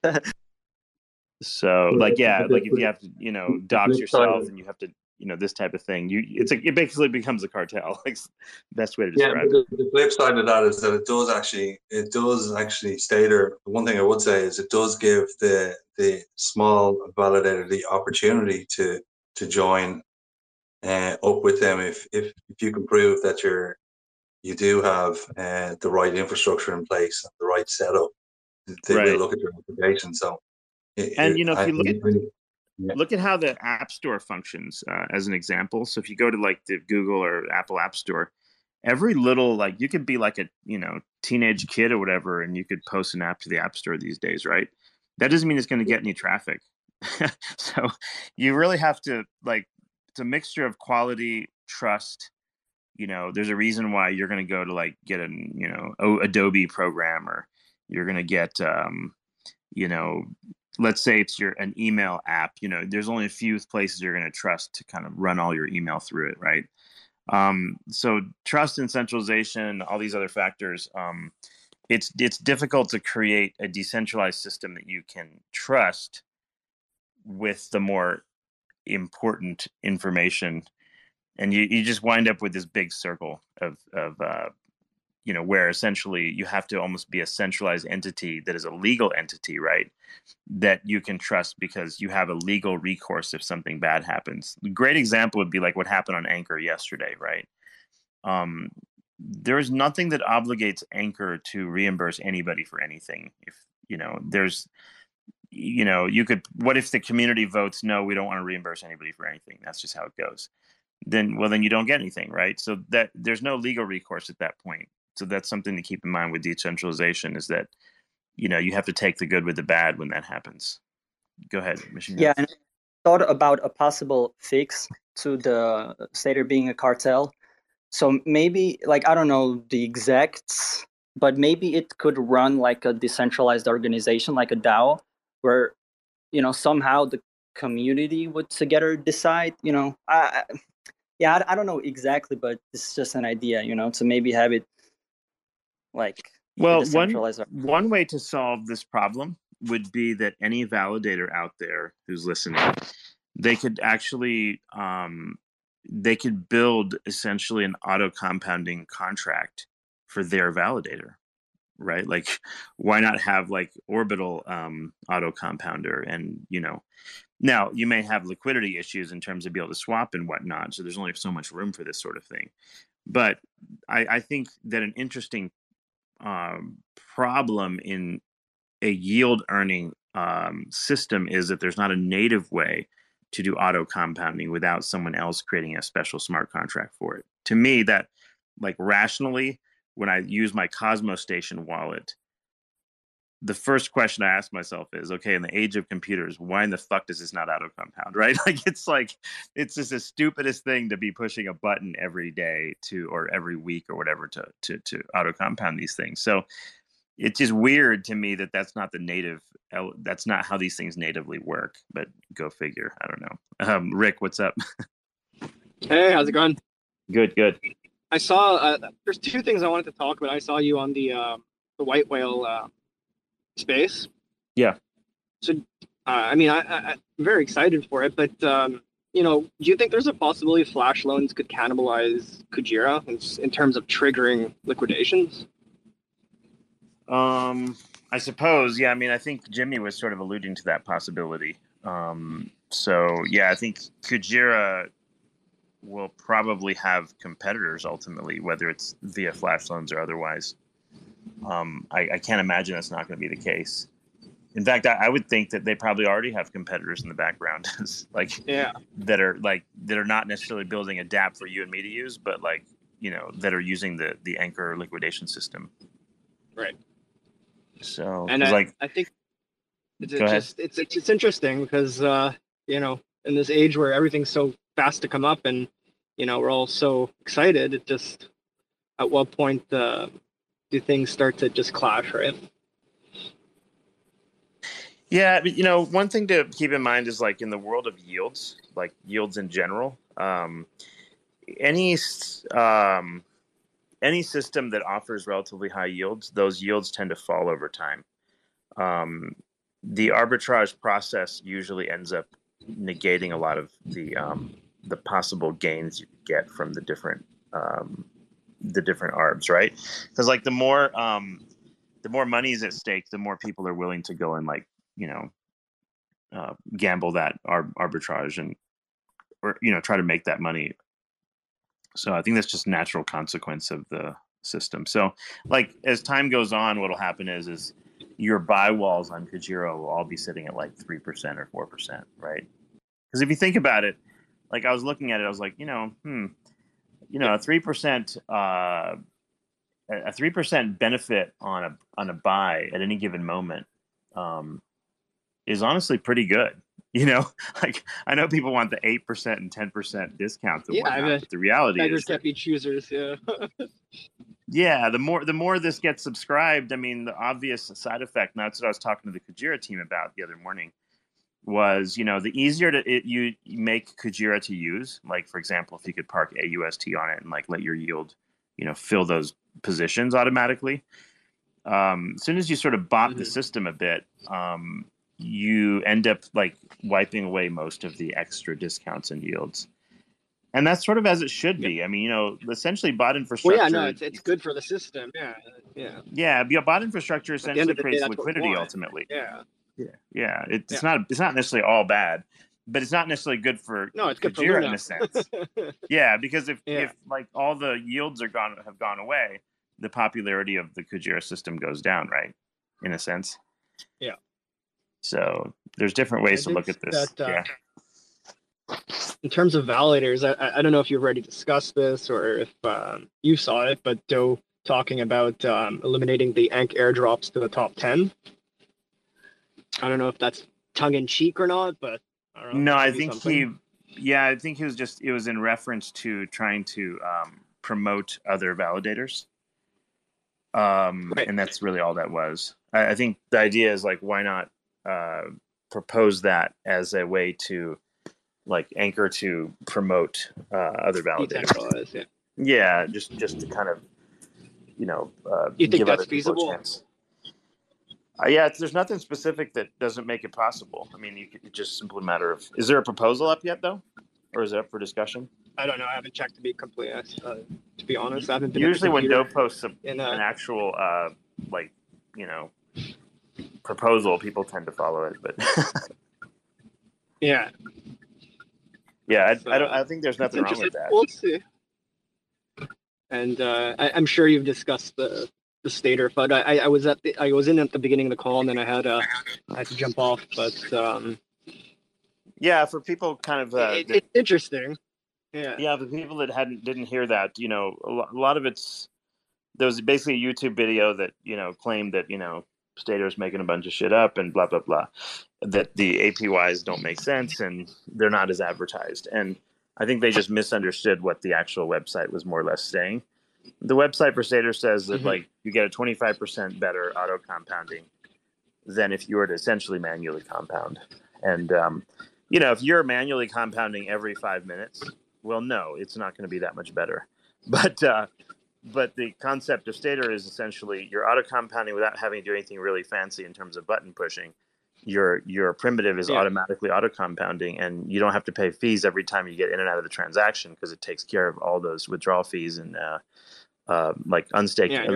So like, yeah, like if you have to dox yourself and you have to this type of thing, it basically becomes a cartel. Like, best way to describe it. The flip side of that is that it does actually Stater. One thing I would say is it does give the small validator the opportunity to join up with them if you can prove that you do have the right infrastructure in place, the right setup. They will look at your application. So, if you look at how the App Store functions as an example. So if you go to like the Google or Apple App Store, every little, like, you could be like a teenage kid or whatever, and you could post an app to the App Store these days, right? That doesn't mean it's going to get any traffic. So you really have to, like, it's a mixture of quality, trust. There's a reason why you're going to go to like get an Adobe program, or you're going to get let's say it's an email app. There's only a few places you're going to trust to kind of run all your email through it, right? So trust and centralization, all these other factors. It's difficult to create a decentralized system that you can trust with the more important information, and you just wind up with this big circle of where essentially you have to almost be a centralized entity that is a legal entity, right? That you can trust because you have a legal recourse if something bad happens. A great example would be like what happened on Anchor yesterday, right? There is nothing that obligates Anchor to reimburse anybody for anything. If what if the community votes no, we don't want to reimburse anybody for anything? That's just how it goes. Then you don't get anything, right? So that there's no legal recourse at that point. So that's something to keep in mind with decentralization, is that you have to take the good with the bad when that happens. Go ahead, Machine. Yeah, and I thought about a possible fix to the Stater being a cartel. So maybe, like, I don't know the exacts, but maybe it could run like a decentralized organization, like a DAO, where somehow the community would together decide. I don't know exactly, but it's just an idea, to maybe have it like. Well, one way to solve this problem would be that any validator out there who's listening, they could actually they could build essentially an auto compounding contract for their validator, right? Like, why not have like Orbital auto compounder? And now you may have liquidity issues in terms of being able to swap and whatnot, so there's only so much room for this sort of thing. But I think that an interesting problem in a yield earning system is that there's not a native way to do auto compounding without someone else creating a special smart contract for it. To me, that, like, rationally, when I use my Cosmos Station wallet, the first question I ask myself is, okay, in the age of computers, why in the fuck does this not auto compound, right? Like, it's just the stupidest thing to be pushing a button every day or every week or whatever to auto compound these things. So it's just weird to me that that's not the native. That's not how these things natively work. But go figure. I don't know. Rick, what's up? Hey, how's it going? Good, good. I saw there's two things I wanted to talk about. I saw you on the white whale space. Yeah. So, I mean, I'm very excited for it, but you know, do you think there's a possibility flash loans could cannibalize Kujira in terms of triggering liquidations? I suppose, yeah. I mean, I think Jimmy was sort of alluding to that possibility. So yeah, I think Kujira will probably have competitors ultimately, whether it's via flash loans or otherwise. I can't imagine that's not going to be the case. In fact, I would think that they probably already have competitors in the background, that are not necessarily building a DApp for you and me to use, but that are using the Anchor liquidation system. Right. So, and I think it's interesting because in this age where everything's so fast to come up and we're all so excited, it just at what point do things start to just clash, right? Yeah, but, one thing to keep in mind is in the world of yields, yields in general, any system that offers relatively high yields, those yields tend to fall over time. The arbitrage process usually ends up negating a lot of the possible gains you get from the different arbs, right? Because the more money is at stake, the more people are willing to go and gamble that arbitrage or try to make that money. So I think that's just natural consequence of the system. So as time goes on, what'll happen is your buy walls on Kujira will all be sitting at 3% or 4%, right? Because if you think about it, I was looking at it, I was like, a 3%, a 3% benefit on a buy at any given moment is honestly pretty good. I know people want the 8% and 10% discounts and whatnot, but the reality is can't be choosers. Yeah. Yeah, the more this gets subscribed, I mean, the obvious side effect, and that's what I was talking to the Kujira team about the other morning, was, the easier you make Kujira to use, for example, if you could park AUST on it and let your yield, fill those positions automatically. As soon as you sort of bot the system a bit, you end up wiping away most of the extra discounts and yields. And that's sort of as it should be. I mean, essentially bot infrastructure. Well, yeah, no, it's good for the system. Yeah, yeah. Yeah, bot infrastructure essentially creates liquidity ultimately. Yeah. Yeah. It's not necessarily all bad, but it's not necessarily good for it's good for Kujira in a sense. Yeah, because if all the yields have gone away, the popularity of the Kujira system goes down, right? In a sense. Yeah. So there's different ways to look at this. In terms of validators, I don't know if you've already discussed this or if you saw it, but Doe talking about eliminating the Ankh airdrops to the top 10. I don't know if that's tongue in cheek or not, but I don't know. No, I think it was in reference to trying to promote other validators. Right. And that's really all that was. I think the idea is why not propose that as a way to Anchor to promote other validators. Yeah, just to kind of you think that's feasible? There's nothing specific that doesn't make it possible. I mean, it's just simply a matter of, is there a proposal up yet though, or is it up for discussion? I don't know. I haven't checked to be completely to be honest. I haven't been. Usually, when Doe posts an actual proposal, people tend to follow it, but yeah. Yeah, I think there's nothing wrong with that. We'll see. And I'm sure you've discussed the Stater FUD. I was in at the beginning of the call, and then I had to jump off. But yeah, for people kind of it's interesting. Yeah, for people that didn't hear that, a lot of there was basically a YouTube video that claimed that Stater's making a bunch of shit up and blah blah blah, that the APYs don't make sense and they're not as advertised. And I think they just misunderstood what the actual website was more or less saying. The website for Stator says that Mhm. like you get a 25% better auto compounding than if you were to essentially manually compound. And if you're manually compounding every 5 minutes, well, no, it's not going to be that much better. But the concept of Stator is essentially you're auto compounding without having to do anything really fancy in terms of button pushing. Your primitive is automatically auto compounding, and you don't have to pay fees every time you get in and out of the transaction because it takes care of all those withdrawal fees and like unstake. Yeah,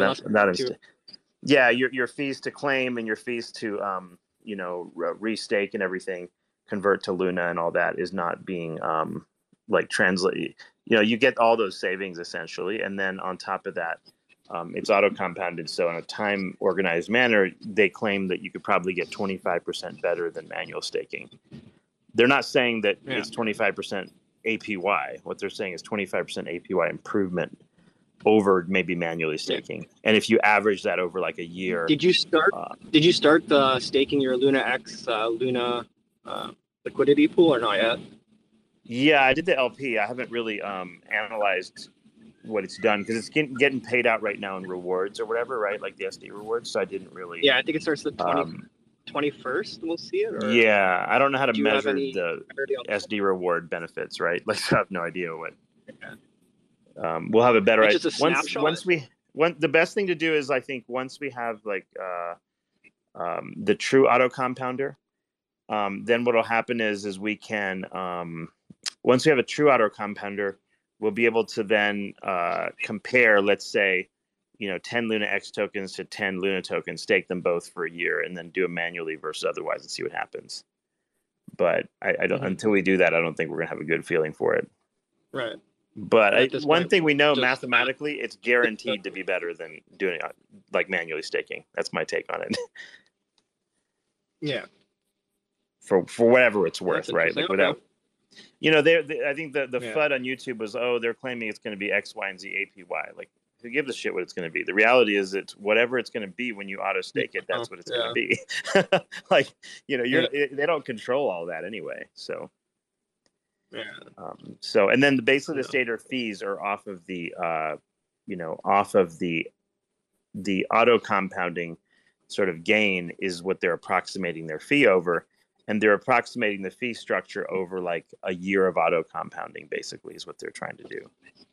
Your fees to claim and your fees to restake and everything, convert to Luna and all that is not being translate. You get all those savings essentially, and then on top of that, it's auto compounded. So in a time organized manner, they claim that you could probably get 25% better than manual staking. They're not saying that it's 25% APY. What they're saying is 25% APY improvement over maybe manually staking. And if you average that over like a year. Did you start staking your Luna X Luna liquidity pool or not yet? Yeah, I did the LP. I haven't really analyzed what it's done because it's getting paid out right now in rewards or whatever, right? Like the SD rewards. So I didn't really. Yeah, I think it starts the 21st. We'll see it. Or yeah, I don't know how to measure the SD reward benefits, right? Like, I have no idea what. We'll have a better idea the best thing to do is I think once we have like the true auto compounder, then what'll happen is we can once we have a true auto compounder, we'll be able to then compare, let's say, 10 Luna X tokens to 10 Luna tokens, stake them both for a year, and then do it manually versus otherwise and see what happens. But I don't until we do that, I don't think we're gonna have a good feeling for it. Right. But one thing we know mathematically, it's guaranteed to be better than doing it like manually staking. That's my take on it. Yeah. For whatever it's worth, right? Like without, I think the FUD on YouTube was, they're claiming it's going to be X, Y, and Z APY. Like, who gives a shit what it's going to be? The reality is it's whatever it's going to be when you auto stake it. That's what it's going to be. Like, they don't control all that anyway. So. Yeah. And then basically the Stator fees are off of the auto compounding sort of gain is what they're approximating their fee over, and they're approximating the fee structure over like a year of auto compounding. Basically, is what they're trying to do.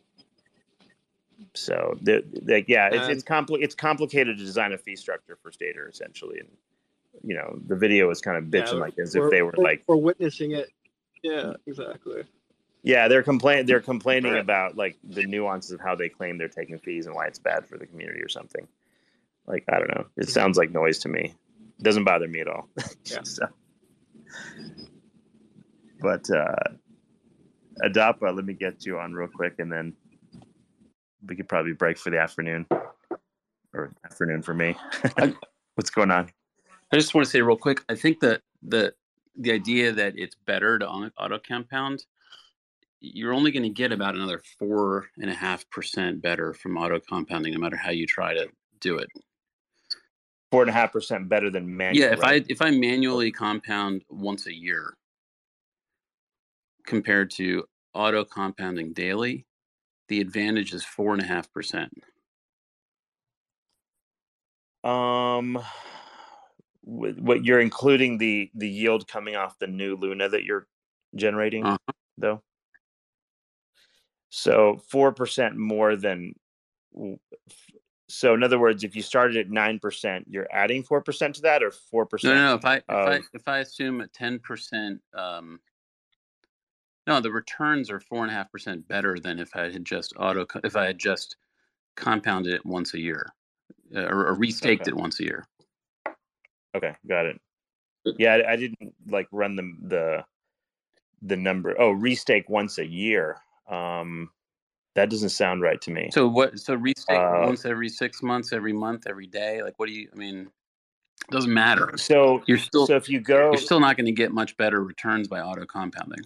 So it's complicated to design a fee structure for Stator essentially, and the video is kind of bitching like as if they were like we're witnessing it. Yeah, exactly. Yeah, they're complaining about like the nuances of how they claim they're taking fees and why it's bad for the community or something. Like, I don't know. It sounds like noise to me. It doesn't bother me at all. Yeah. But Adapa, let me get you on real quick, and then we could probably break for the afternoon, or afternoon for me. What's going on? I just want to say real quick, I think that the idea that it's better to auto compound, you're only going to get about another 4.5% better from auto compounding, no matter how you try to do it. 4.5% better than manual. Yeah, if I manually compound once a year compared to auto compounding daily, the advantage is 4.5%. What you're including the yield coming off the new Luna that you're generating, though. So 4% more than. So in other words, if you started at 9%, you're adding 4% to that, or 4%? No. If I assume a 10%, no, the returns are 4.5% better than if I had just compounded it once a year, or restaked it once a year. Okay, got it. Yeah, I didn't like run the number. Oh, restake once a year. That doesn't sound right to me. So restake once every 6 months, every month, every day? Like, it doesn't matter. So you're still not going to get much better returns by auto compounding.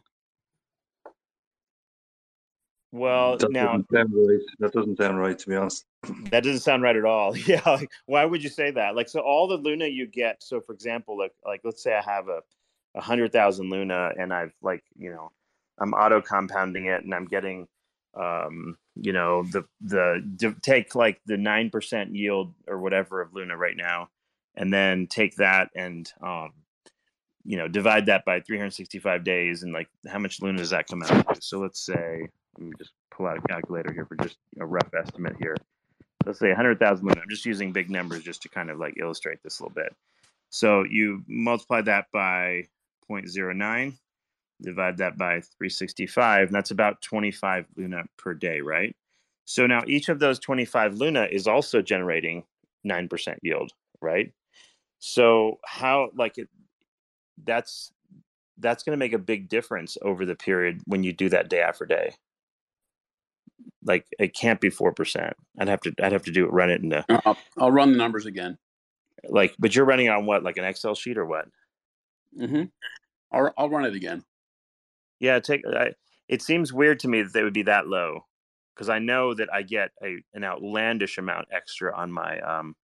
Well, that doesn't sound right, to be honest. That doesn't sound right at all. Yeah, like, why would you say that? Like, so all the Luna you get. So, for example, like let's say I have 100,000 Luna, and I've I'm auto compounding it, and I'm getting take like the 9% yield or whatever of Luna right now, and then take that and divide that by 365 days, and like how much Luna does that come out to? So let's say, let me just pull out a calculator here for just a rough estimate here. Let's say 100,000 Luna. I'm just using big numbers just to kind of like illustrate this a little bit. So you multiply that by 0.09, divide that by 365, and that's about 25 Luna per day, right? So now each of those 25 Luna is also generating 9% yield, right? So how, like, that's going to make a big difference over the period when you do that day after day. Like, it can't be 4%. I'd have to do it, run it into. I'll run the numbers again. Like, but you're running on what, like an Excel sheet or what? Mm-hmm. I'll run it again. Yeah, it seems weird to me that they would be that low, because I know that I get an outlandish amount extra on my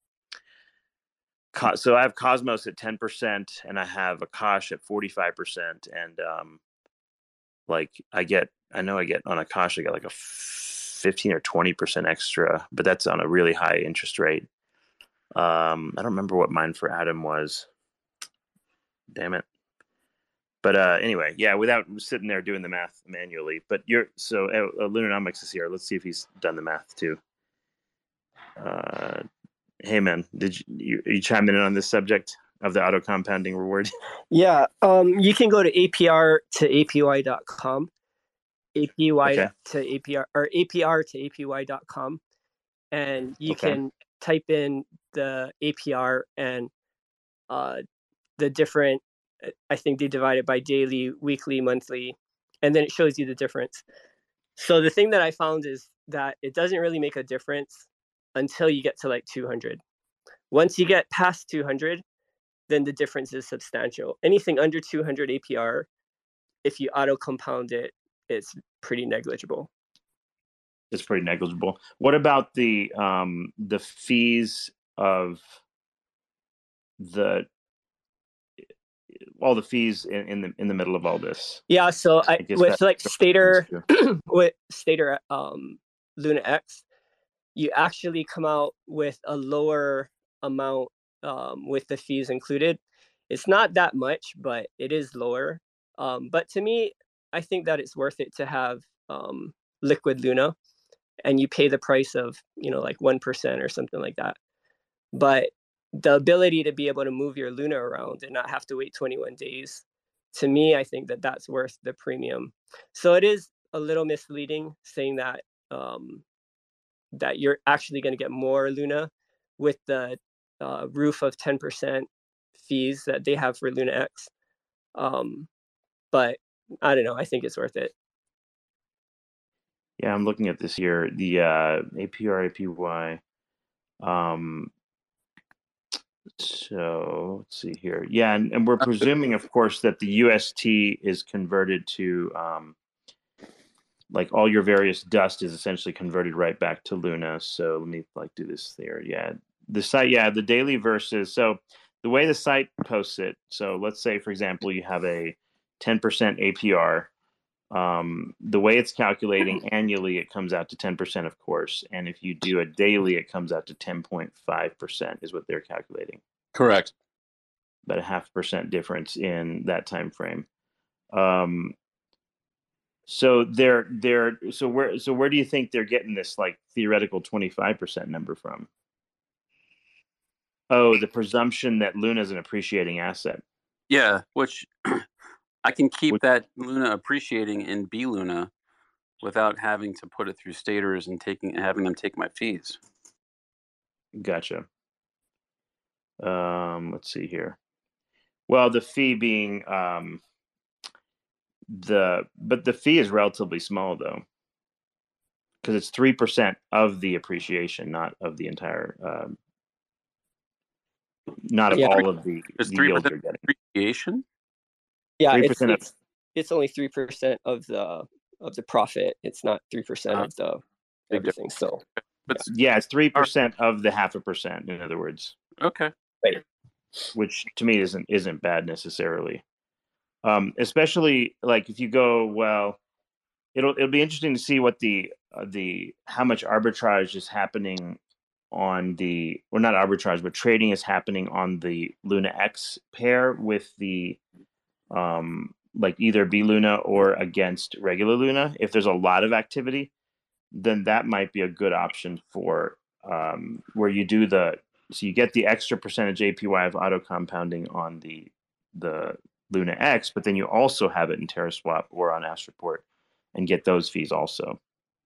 so I have Cosmos at 10%, and I have Akash at 45%, and like I know I get on Akash, I get like a 15 or 20% extra, but that's on a really high interest rate. I don't remember what mine for Adam was. Damn it. But anyway, yeah, without sitting there doing the math manually. But Lunanomics is here. Let's see if he's done the math too. Hey man, did you chime in on this subject of the auto compounding reward? Yeah, you can go to APR to APY.com, APY to APR, or APR to APY.com, and you can type in the APR and the different. I think they divide it by daily, weekly, monthly, and then it shows you the difference. So the thing that I found is that it doesn't really make a difference until you get to like 200. Once you get past 200, then the difference is substantial. Anything under 200 APR, if you auto compound it, it's pretty negligible. It's pretty negligible. What about the fees of all the fees in the middle of all this? Yeah, so with like Stater with Stater Luna X, you actually come out with a lower amount with the fees included. It's not that much, but it is lower. But to me, I think that it's worth it to have liquid Luna, and you pay the price of like 1% or something like that. But the ability to be able to move your Luna around and not have to wait 21 days, to me, I think that that's worth the premium. So it is a little misleading saying that that you're actually going to get more Luna with the roof of 10% fees that they have for Luna X. But I don't know. I think it's worth it. Yeah, I'm looking at this here. The APR, APY. So let's see here. Yeah, and we're presuming, of course, that the UST is converted to like all your various dust is essentially converted right back to Luna. So let me do this there. Yeah, the site. Yeah, the daily versus. So the way the site posts it. So let's say, for example, you have a 10% APR. The way it's calculating annually, it comes out to 10%, of course. And if you do a daily, it comes out to 10.5% is what they're calculating. Correct. About a 0.5% difference in that time frame. So where do you think they're getting this like theoretical 25% number from? Oh, the presumption that Luna is an appreciating asset. Yeah, which I can keep that Luna appreciating in B Luna without having to put it through stators and having them take my fees. Gotcha. Let's see here. Well, the fee being the fee is relatively small though, because it's 3% of the appreciation, not of the entire, not of all of the yield you're getting. Appreciation. Yeah, it's only 3% of the profit. It's not 3% of the everything. So, yeah, it's 3% of the 0.5%. In other words. Okay. Right. Which to me isn't bad necessarily. Especially like if you go, well, it'll be interesting to see what the how much arbitrage is happening on the, or not arbitrage, but trading is happening on the Luna X pair with the like either B Luna or against regular Luna. If there's a lot of activity, then that might be a good option for where you do so you get the extra percentage APY of auto compounding on the Luna X, but then you also have it in TerraSwap or on Astroport and get those fees also.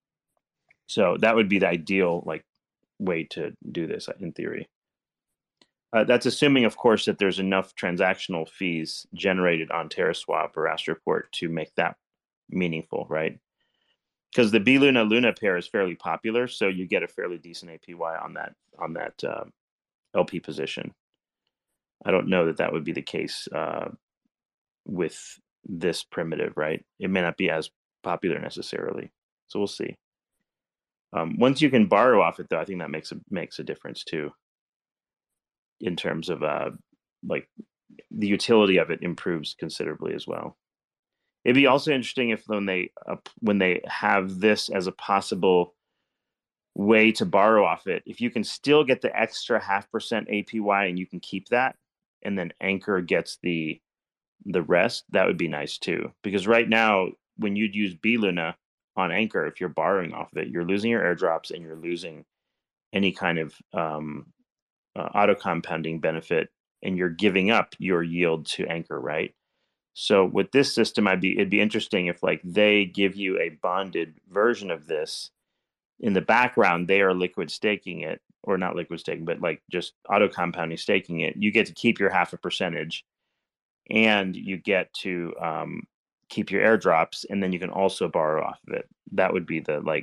So that would be the ideal way to do this in theory. That's assuming, of course, that there's enough transactional fees generated on TerraSwap or Astroport to make that meaningful, right? Because the B Luna Luna pair is fairly popular, so you get a fairly decent APY on that LP position. I don't know that would be the case with this primitive, right? It may not be as popular necessarily, so we'll see. Once you can borrow off it, though, I think that makes a difference too. In terms of the utility of it improves considerably as well. It'd be also interesting if when they have this as a possible way to borrow off it, if you can still get the extra 0.5% APY and you can keep that, and then Anchor gets the rest, that would be nice too. Because right now, when you'd use B Luna on Anchor, if you're borrowing off of it, you're losing your airdrops and you're losing any kind of auto compounding benefit, and you're giving up your yield to Anchor, right? So with this system, it'd be interesting if they give you a bonded version of this. In the background, they are liquid staking it, or not liquid staking, but just auto compounding staking it. You get to keep your 0.5%, and you get to keep your airdrops, and then you can also borrow off of it. That would be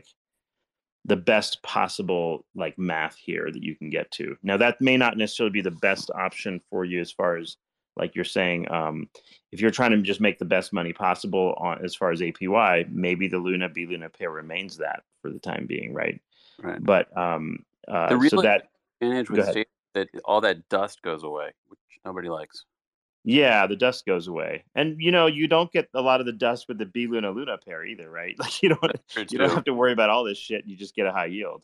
the best possible math here that you can get to. Now that may not necessarily be the best option for you as far as you're saying, if you're trying to just make the best money possible as far as APY, maybe the Luna B Luna pair remains that for the time being, right? Right. But the real so that advantage with state that all that dust goes away, which nobody likes. Yeah, the dust goes away, and you don't get a lot of the dust with the B Luna Luna pair either, right? You don't have to worry about all this shit. You just get a high yield.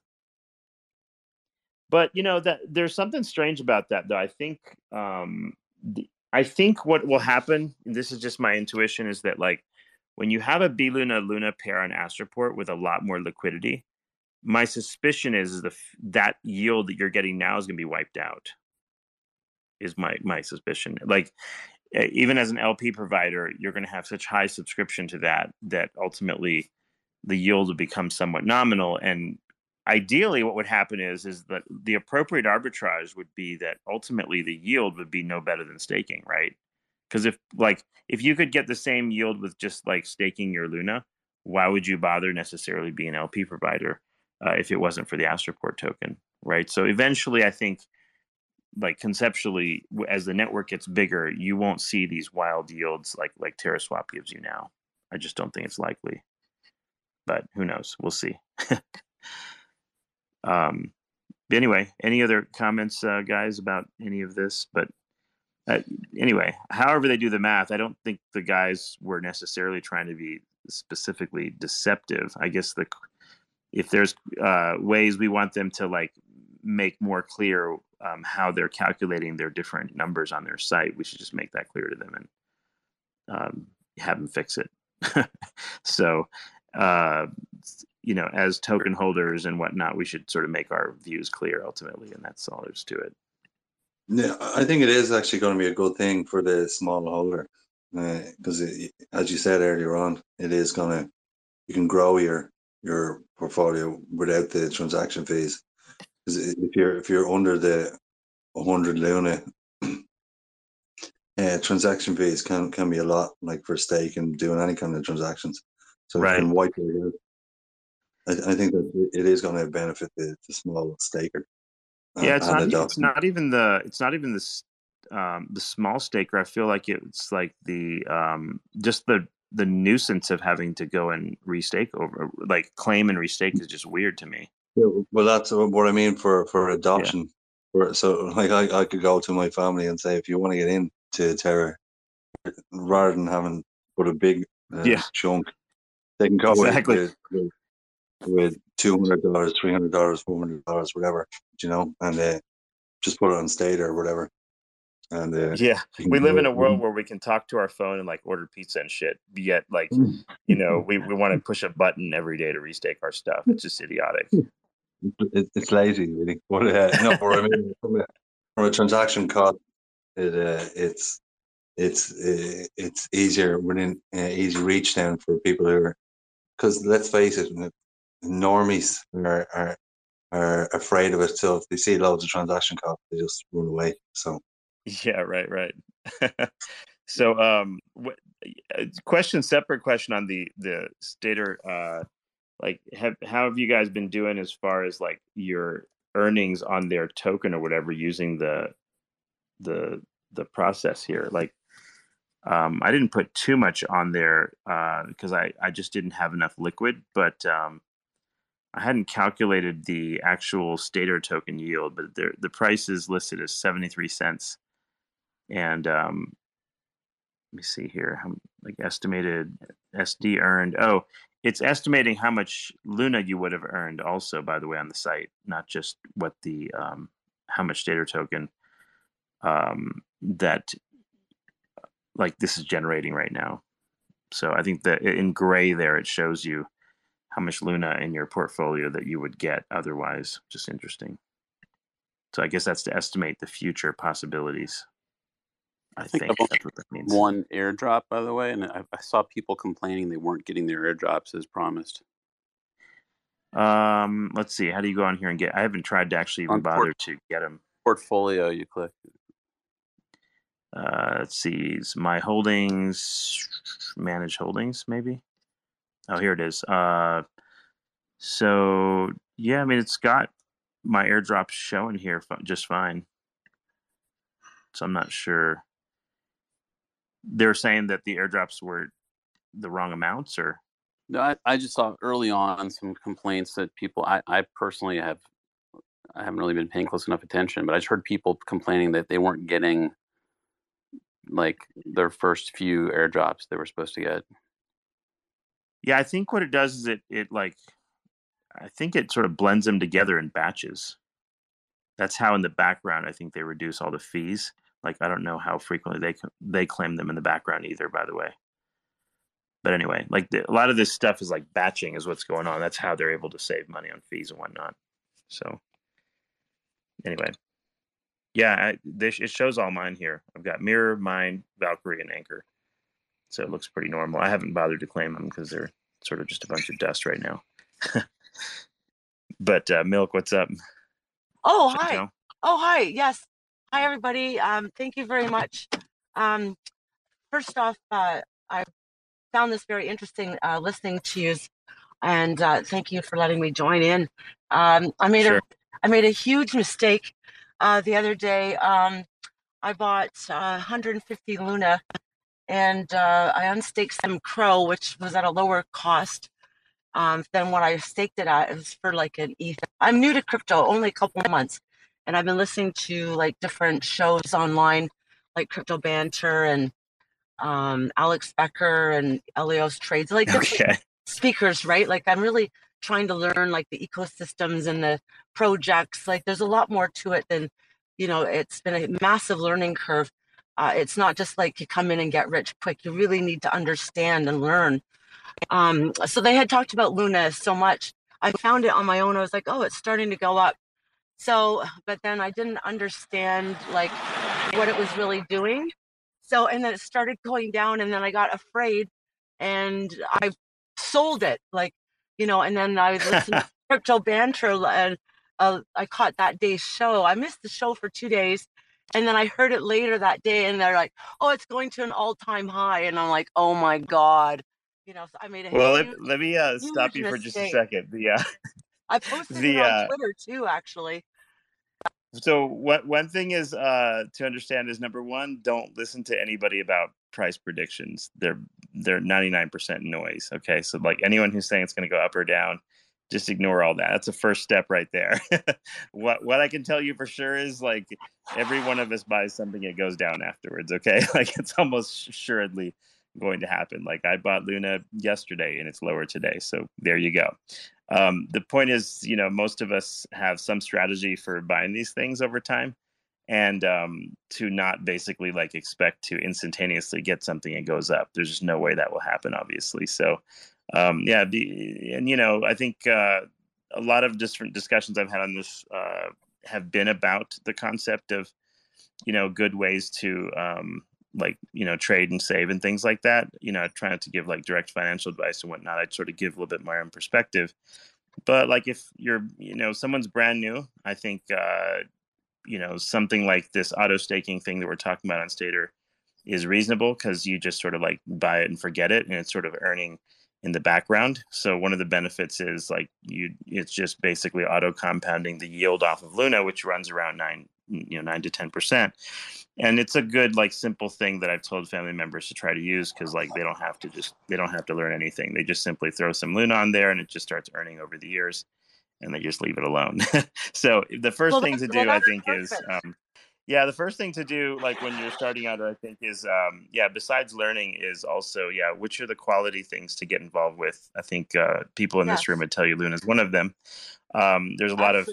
But that there's something strange about that, though. I think what will happen, and this is just my intuition, is that when you have a B Luna Luna pair on Astroport with a lot more liquidity, my suspicion is that yield that you're getting now is going to be wiped out. Is my suspicion. Even as an LP provider, you're going to have such high subscription to that ultimately the yield will become somewhat nominal. And ideally, what would happen is that the appropriate arbitrage would be that ultimately the yield would be no better than staking, right? Because if you could get the same yield with just staking your Luna, why would you bother necessarily be an LP provider if it wasn't for the Astroport token, right? So eventually, I think conceptually, as the network gets bigger, you won't see these wild yields like TerraSwap gives you now. I just don't think it's likely, but who knows? We'll see. Anyway, any other comments, guys, about any of this? But anyway, however they do the math, I don't think the guys were necessarily trying to be specifically deceptive. I guess if there's ways we want them to make more clear how they're calculating their different numbers on their site, we should just make that clear to them and have them fix it. So, as token holders and whatnot, we should sort of make our views clear ultimately, and that's all there's to it. Yeah, I think it is actually going to be a good thing for the small holder because, as you said earlier on, it is you can grow your portfolio without the transaction fees. Because if you're under the 100 Luna, transaction fees can be a lot, for stake and doing any kind of transactions. So right. It can wipe it out. I think that it is going to benefit the small staker. Yeah, it's not even the small staker. I feel like it's the just the nuisance of having to go and restake over, claim and restake is just weird to me. Yeah, well, that's what I mean for adoption. Yeah. So I could go to my family and say, if you want to get into Terra, rather than having put a big chunk, they can go exactly. with $200, $300, $400, whatever, and just put it on State or whatever. And yeah, we live in a world where we can talk to our phone and like order pizza and shit. Yet, like, we want to push a button every day to restake our stuff. It's just idiotic. It's lazy, really. But no, but I mean, from a transaction cost, it's easier within easy reach then for people who are, because let's face it, normies are afraid of it. So if they see loads of transaction costs, they just run away. So yeah, right. So separate question on the Stater, like how have you guys been doing as far as like your earnings on their token or whatever using the process here? Like I didn't put too much on there because I just didn't have enough liquid, but I hadn't calculated the actual Stater token yield, but the price is listed as 73 cents. And let me see here, like estimated SD earned. Oh, it's estimating how much Luna you would have earned also, by the way, on the site, not just what the how much Stater token that like this is generating right now. So I think that in gray there, it shows you how much Luna in your portfolio that you would get otherwise. Just interesting. So I guess that's to estimate the future possibilities. I think that's what that means. One airdrop, by the way, and I saw people complaining they weren't getting their airdrops as promised. Let's see. How do you go on here and get? I haven't tried to actually even bother to get them. Portfolio, you click. Let's see. My holdings, manage holdings, maybe. Oh, here it is. So yeah, I mean, it's got my airdrops showing here just fine. So I'm not sure. They're saying that the airdrops were the wrong amounts, or? No, I just saw early on some complaints that people. I personally I haven't really been paying close enough attention, but I just heard people complaining that they weren't getting like their first few airdrops they were supposed to get. Yeah, I think what it does is it like, I think it sort of blends them together in batches. That's how in the background I think they reduce all the fees. Like I don't know how frequently they claim them in the background either, by the way. But anyway, like a lot of this stuff is like batching is what's going on. That's how they're able to save money on fees and whatnot. So anyway, yeah, it shows all mine here. I've got Mirror, Mine, Valkyrie, and Anchor. So it looks pretty normal. I haven't bothered to claim them because they're sort of just a bunch of dust right now. But Milk, what's up? Oh, hi. Oh, hi. Yes. Hi, everybody. Thank you very much. First off, I found this very interesting listening to you, and thank you for letting me join in. I made a huge mistake the other day. I bought 150 Luna, and I unstaked some Crow, which was at a lower cost than what I staked it at. It was for like an ETH. I'm new to crypto, only a couple of months, and I've been listening to like different shows online, like Crypto Banter and Alex Becker and Elios Trades, like different speakers, right? Like I'm really trying to learn like the ecosystems and the projects. Like there's a lot more to it than, it's been a massive learning curve. It's not just like you come in and get rich quick. You really need to understand and learn. So they had talked about Luna so much. I found it on my own. I was like, oh, it's starting to go up. So, but then I didn't understand like what it was really doing. So, and then it started going down, and then I got afraid and I sold it, and then I listened to Crypto Banter, and I caught that day's show. I missed the show for 2 days, and then I heard it later that day, and they're like, oh, it's going to an all-time high. And I'm like, oh my God. So I made a let me stop you for just a second. I posted it on Twitter too, actually. So one thing is to understand is, number one, don't listen to anybody about price predictions. They're 99% noise. Okay, so like anyone who's saying it's going to go up or down, just ignore all that. That's the first step right there. What I can tell you for sure is like every one of us buys something, it goes down afterwards. Okay, like it's almost assuredly going to happen. Like I bought Luna yesterday and it's lower today. So there you go. The point is, most of us have some strategy for buying these things over time, and to not basically like expect to instantaneously get something that goes up. There's just no way that will happen, obviously. So I think a lot of different discussions I've had on this have been about the concept of good ways to trade and save and things like that. I try not to give like direct financial advice and whatnot. I'd sort of give a little bit my own perspective. But like if you're someone's brand new, I think something like this auto staking thing that we're talking about on Stader is reasonable, because you just sort of like buy it and forget it, and it's sort of earning in the background. So one of the benefits is like it's just basically auto compounding the yield off of Luna, which runs around 9 to 10%. And it's a good, like, simple thing that I've told family members to try to use, because like they don't have to learn anything. They just simply throw some Luna on there and it just starts earning over the years, and they just leave it alone. So the first thing to do, I think, is the first thing to do, like when you're starting out, I think, is besides learning, is also which are the quality things to get involved with. I think people in this room would tell you Luna is one of them. There's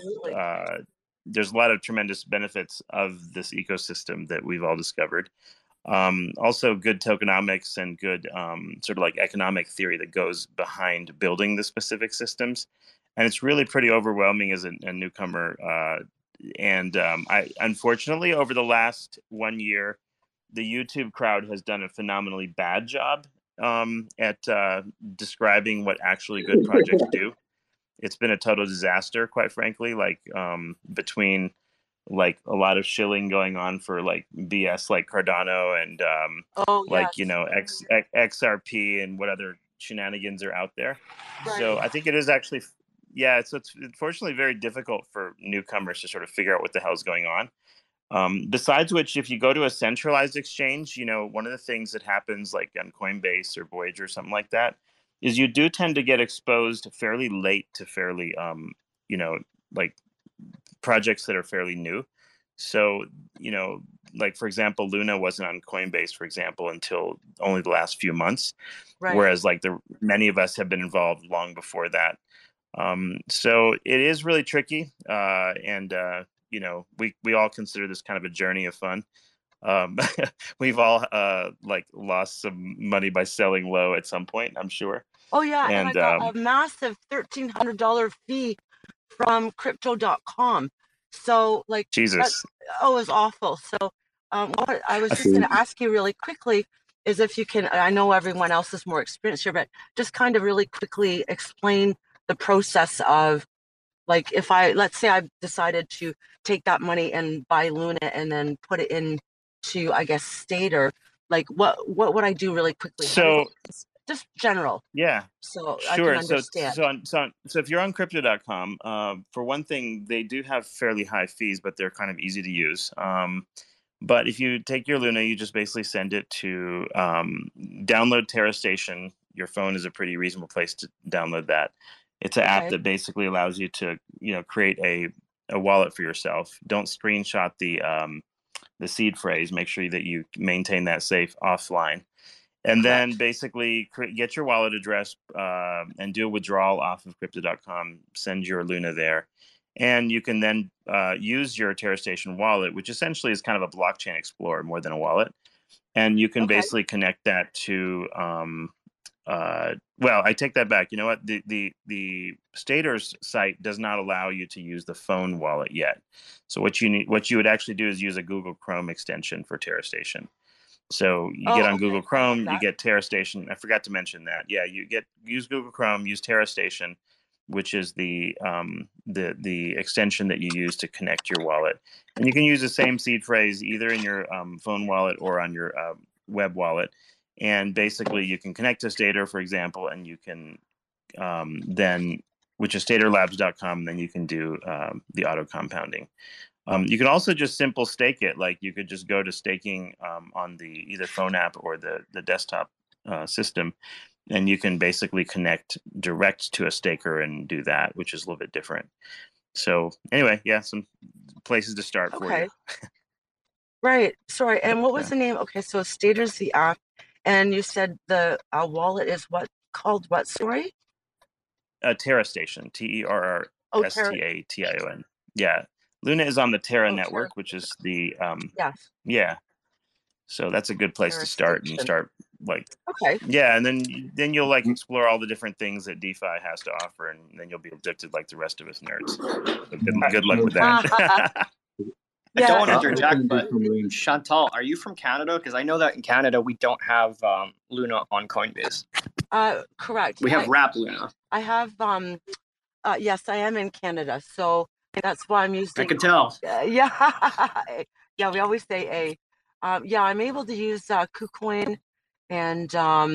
a lot of tremendous benefits of this ecosystem that we've all discovered. Also good tokenomics and good sort of like economic theory that goes behind building the specific systems. And it's really pretty overwhelming as a newcomer. I unfortunately, over the last 1 year, the YouTube crowd has done a phenomenally bad job at describing what actually good projects do. It's been a total disaster, quite frankly, like between like a lot of shilling going on for like BS like Cardano and XRP and what other shenanigans are out there. Right. So I think it is actually, so it's unfortunately very difficult for newcomers to sort of figure out what the hell's going on. Besides which, if you go to a centralized exchange, one of the things that happens like on Coinbase or Voyager or something like that is you do tend to get exposed fairly late to fairly, like projects that are fairly new. So, like, for example, Luna wasn't on Coinbase, for example, until only the last few months. Right. Whereas like many of us have been involved long before that. So it is really tricky. We all consider this kind of a journey of fun. We've all like lost some money by selling low at some point, I'm sure. Oh yeah, and I got a massive $1,300 fee from Crypto.com. So like, Jesus, it was awful. So what I was just going to ask you really quickly is if you can. I know everyone else is more experienced here, but just kind of really quickly explain the process of, like, if let's say I decided to take that money and buy Luna and then put it into, I guess, Stader, like what would I do really quickly? So just general. Yeah. So sure. I can understand. So if you're on Crypto.com, for one thing, they do have fairly high fees, but they're kind of easy to use. But if you take your Luna, you just basically send it to download Terra Station. Your phone is a pretty reasonable place to download that. It's an app that basically allows you to, create a wallet for yourself. Don't screenshot the seed phrase. Make sure that you maintain that safe offline. And then basically get your wallet address and do a withdrawal off of Crypto.com. Send your Luna there. And you can then use your Terra Station wallet, which essentially is kind of a blockchain explorer more than a wallet. And you can basically connect that to I take that back. You know what? The Stader's site does not allow you to use the phone wallet yet. So what you would actually do is use a Google Chrome extension for Terra Station. So you get on Google Chrome, you get Terra Station. I forgot to mention that. Yeah, use Google Chrome, use Terra Station, which is the extension that you use to connect your wallet. And you can use the same seed phrase either in your phone wallet or on your web wallet. And basically, you can connect to Stader, for example, and you can then, which is staderlabs.com, then you can do the auto compounding. You can also just simple stake it. Like you could just go to staking on the either phone app or the desktop system, and you can basically connect direct to a staker and do that, which is a little bit different. So anyway, some places to start for you. Right. Sorry. And what was the name? Okay, so Stader's the app. And you said the wallet is called what? Sorry? Terra Station, TerraStation. Yeah, Luna is on the Terra network, which is the yes. Yeah. So that's a good place to start and start like okay. Yeah, and then you'll like explore all the different things that DeFi has to offer, and then you'll be addicted like the rest of us nerds. So good luck with that. I don't want to interject, but Chantal, are you from Canada? Because I know that in Canada we don't have Luna on Coinbase. Correct. We have Wrap Luna. I have yes, I am in Canada, so that's why I'm using. I could tell. Yeah, yeah. We always say a. Yeah, I'm able to use KuCoin and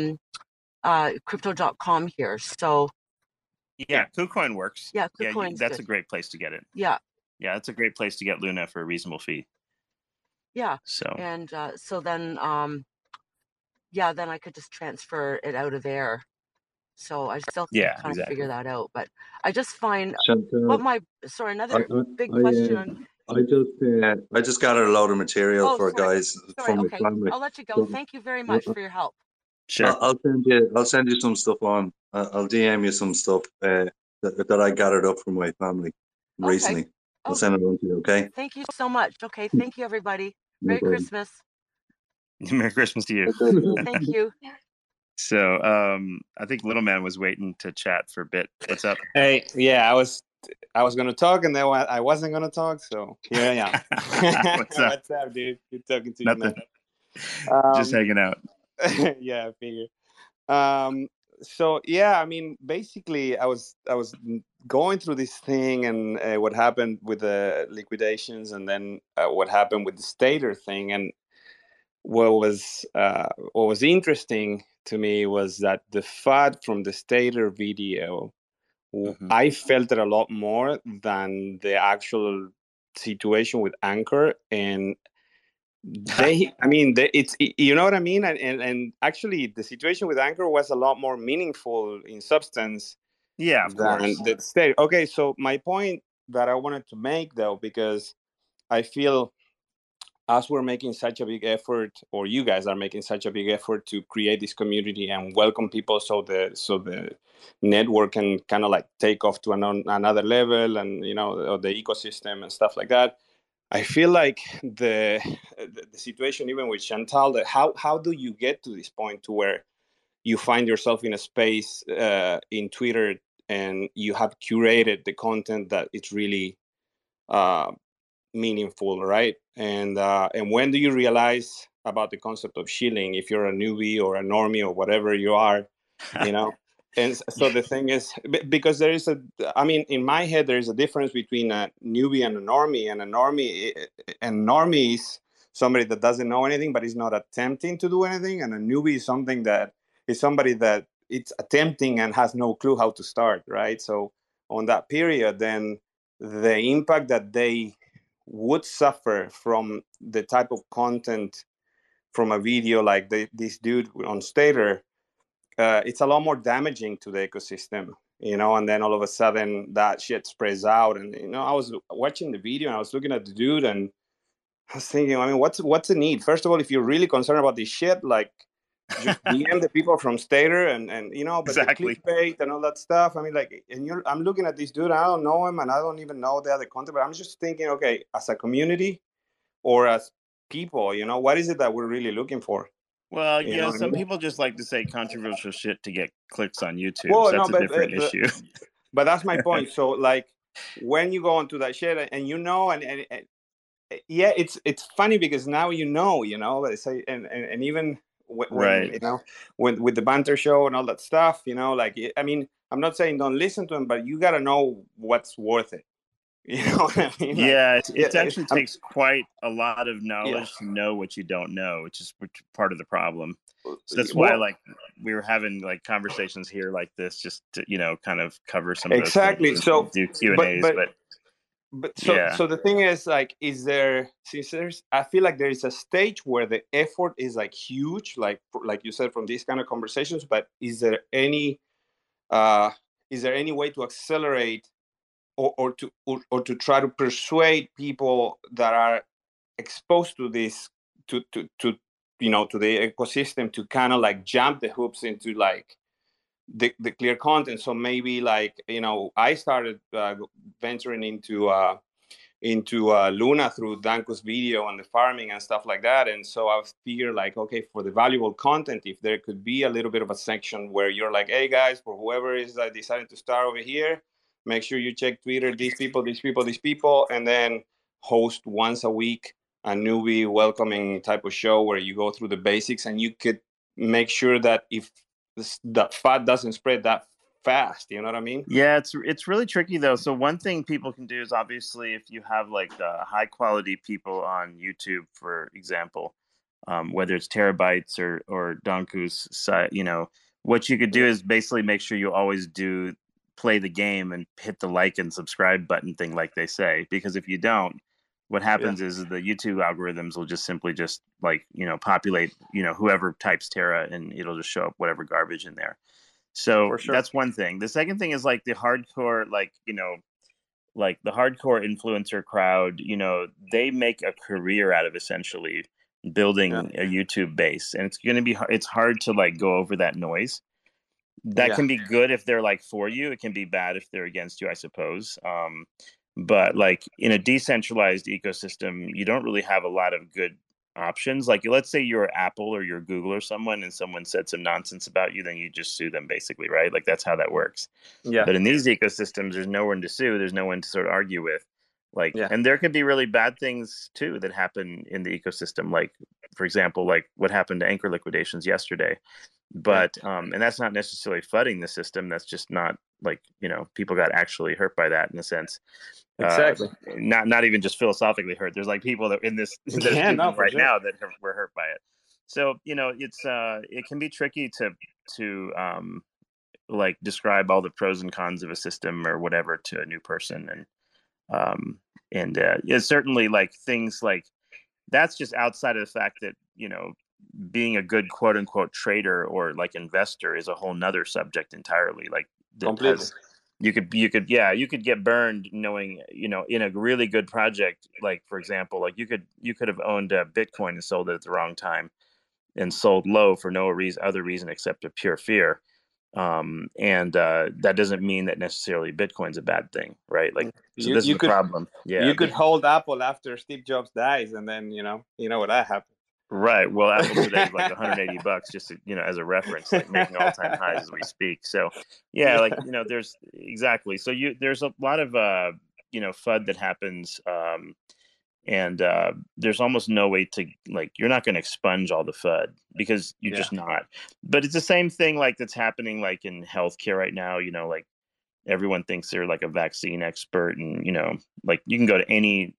Crypto.com here. So. Yeah, KuCoin works. Yeah, KuCoin. That's a great place to get it. Yeah. Yeah, it's a great place to get Luna for a reasonable fee. Yeah. So. And so then, yeah, then I could just transfer it out of there. So I still kind of figure that out, but I just find another big question. I just gathered a load of material for guys from my family. I'll let you go. Thank you very much for your help. Sure. I'll send you some stuff on. I'll DM you some stuff that I gathered up from my family recently. I'll send it on to you. Okay. Thank you so much. Okay. Thank you, everybody. Merry Christmas. Merry Christmas to you. Thank you. So I think Little Man was waiting to chat for a bit. What's up? Hey, yeah, I was gonna talk and then I wasn't gonna talk, so here I am. What's up? What's up, dude? Good talking to Nothing. you, man. Just hanging out. Yeah, I figure. So yeah, I mean, basically, I was going through this thing and what happened with the liquidations, and then what happened with the Stater thing, and what was interesting to me was that the FUD from the Stater video, I felt it a lot more than the actual situation with Anchor, and it's you know what I mean, and actually the situation with Anchor was a lot more meaningful in substance. Yeah, of course. The Stater. Okay, so my point that I wanted to make though, because I feel as we're making such a big effort, or you guys are making such a big effort to create this community and welcome people, so the network can kind of like take off to another level, and the ecosystem and stuff like that. I feel like the situation, even with Chantal, that how do you get to this point to where you find yourself in a space in Twitter and you have curated the content that it's really meaningful, right? And when do you realize about the concept of shilling if you're a newbie or a normie or whatever you are, And so the thing is, because there is in my head, there is a difference between a newbie and a normie. And a normie is somebody that doesn't know anything, but is not attempting to do anything. And a newbie is somebody that it's attempting and has no clue how to start, right? So on that period, then the impact that they would suffer from the type of content from a video like this dude on Stater, it's a lot more damaging to the ecosystem, and then all of a sudden that shit spreads out. And, I was watching the video and I was looking at the dude and I was thinking, what's the need? First of all, if you're really concerned about this shit, like just DM the people from Stater and but exactly. The clickbait and all that stuff. I'm looking at this dude, I don't know him and I don't even know the other content, but I'm just thinking, okay, as a community or as people, what is it that we're really looking for? Well, some people just like to say controversial shit to get clicks on YouTube. Well, so that's a different issue. But that's my point. So, like, when you go into that shit, and yeah, it's funny because now and even when right. when with the banter show and all that stuff, I'm not saying don't listen to them, but you got to know what's worth it. You know what I mean? It actually takes quite a lot of knowledge to know what you don't know, which is part of the problem. So that's why, we were having conversations here like this, just to kind of cover some of those things. So do Q&As, so the thing is, is there? I feel like there is a stage where the effort is huge, like you said, from these kind of conversations. But is there any way to accelerate? Or to try to persuade people that are exposed to this to the ecosystem to kind of jump the hoops into the clear content. So maybe like, I started venturing into Luna through Danko's video and the farming and stuff like that. And so I figured like, okay, for the valuable content, if there could be a little bit of a section where you're like, hey guys, for whoever is deciding to start over here, make sure you check Twitter, these people, and then host once a week a newbie welcoming type of show where you go through the basics, and you could make sure that if the fat doesn't spread that fast, you know what I mean? Yeah, it's really tricky though. So one thing people can do is, obviously, if you have like high quality people on YouTube, for example, whether it's Terabytes or Danko's site, what you could do is basically make sure you always do play the game and hit the like and subscribe button thing, like they say, because if you don't, what happens is the YouTube algorithms will just simply like, populate, whoever types Terra, and it'll just show up whatever garbage in there. So that's one thing. The second thing is like the hardcore, like the hardcore influencer crowd, they make a career out of essentially building a YouTube base, and it's hard to like go over that noise. That can be good if they're like for you. It can be bad if they're against you, I suppose. But like in a decentralized ecosystem, you don't really have a lot of good options. Like, let's say you're Apple or you're Google or someone, and someone said some nonsense about you, then you just sue them, basically, right? Like, that's how that works. Yeah. But in these ecosystems, there's no one to sue. There's no one to sort of argue with. Like, and there could be really bad things too that happen in the ecosystem. Like, for example, like what happened to Anchor liquidations yesterday. But and that's not necessarily flooding the system. That's just not like, people got actually hurt by that in a sense. Exactly. Not even just philosophically hurt. There's like people that in this now that were hurt by it. So it's it can be tricky to like describe all the pros and cons of a system or whatever to a new person, and it's certainly like things like that's just outside of the fact that being a good quote unquote trader or like investor is a whole nother subject entirely. Like completely. You could get burned knowing, in a really good project, like, for example, like you could have owned Bitcoin and sold it at the wrong time and sold low for no other reason except a pure fear. And that doesn't mean that necessarily Bitcoin's a bad thing, right? Like, so this is the problem. Yeah. You could hold Apple after Steve Jobs dies, and then, you know what that happened. Right. Well, Apple today is like $180 just to, as a reference, like making all-time highs as we speak. So like, there's exactly. So there's a lot of, FUD that happens. And there's almost no way to, like, you're not going to expunge all the FUD because you're just not. But it's the same thing like that's happening like in healthcare right now, like everyone thinks they're like a vaccine expert, and, like you can go to any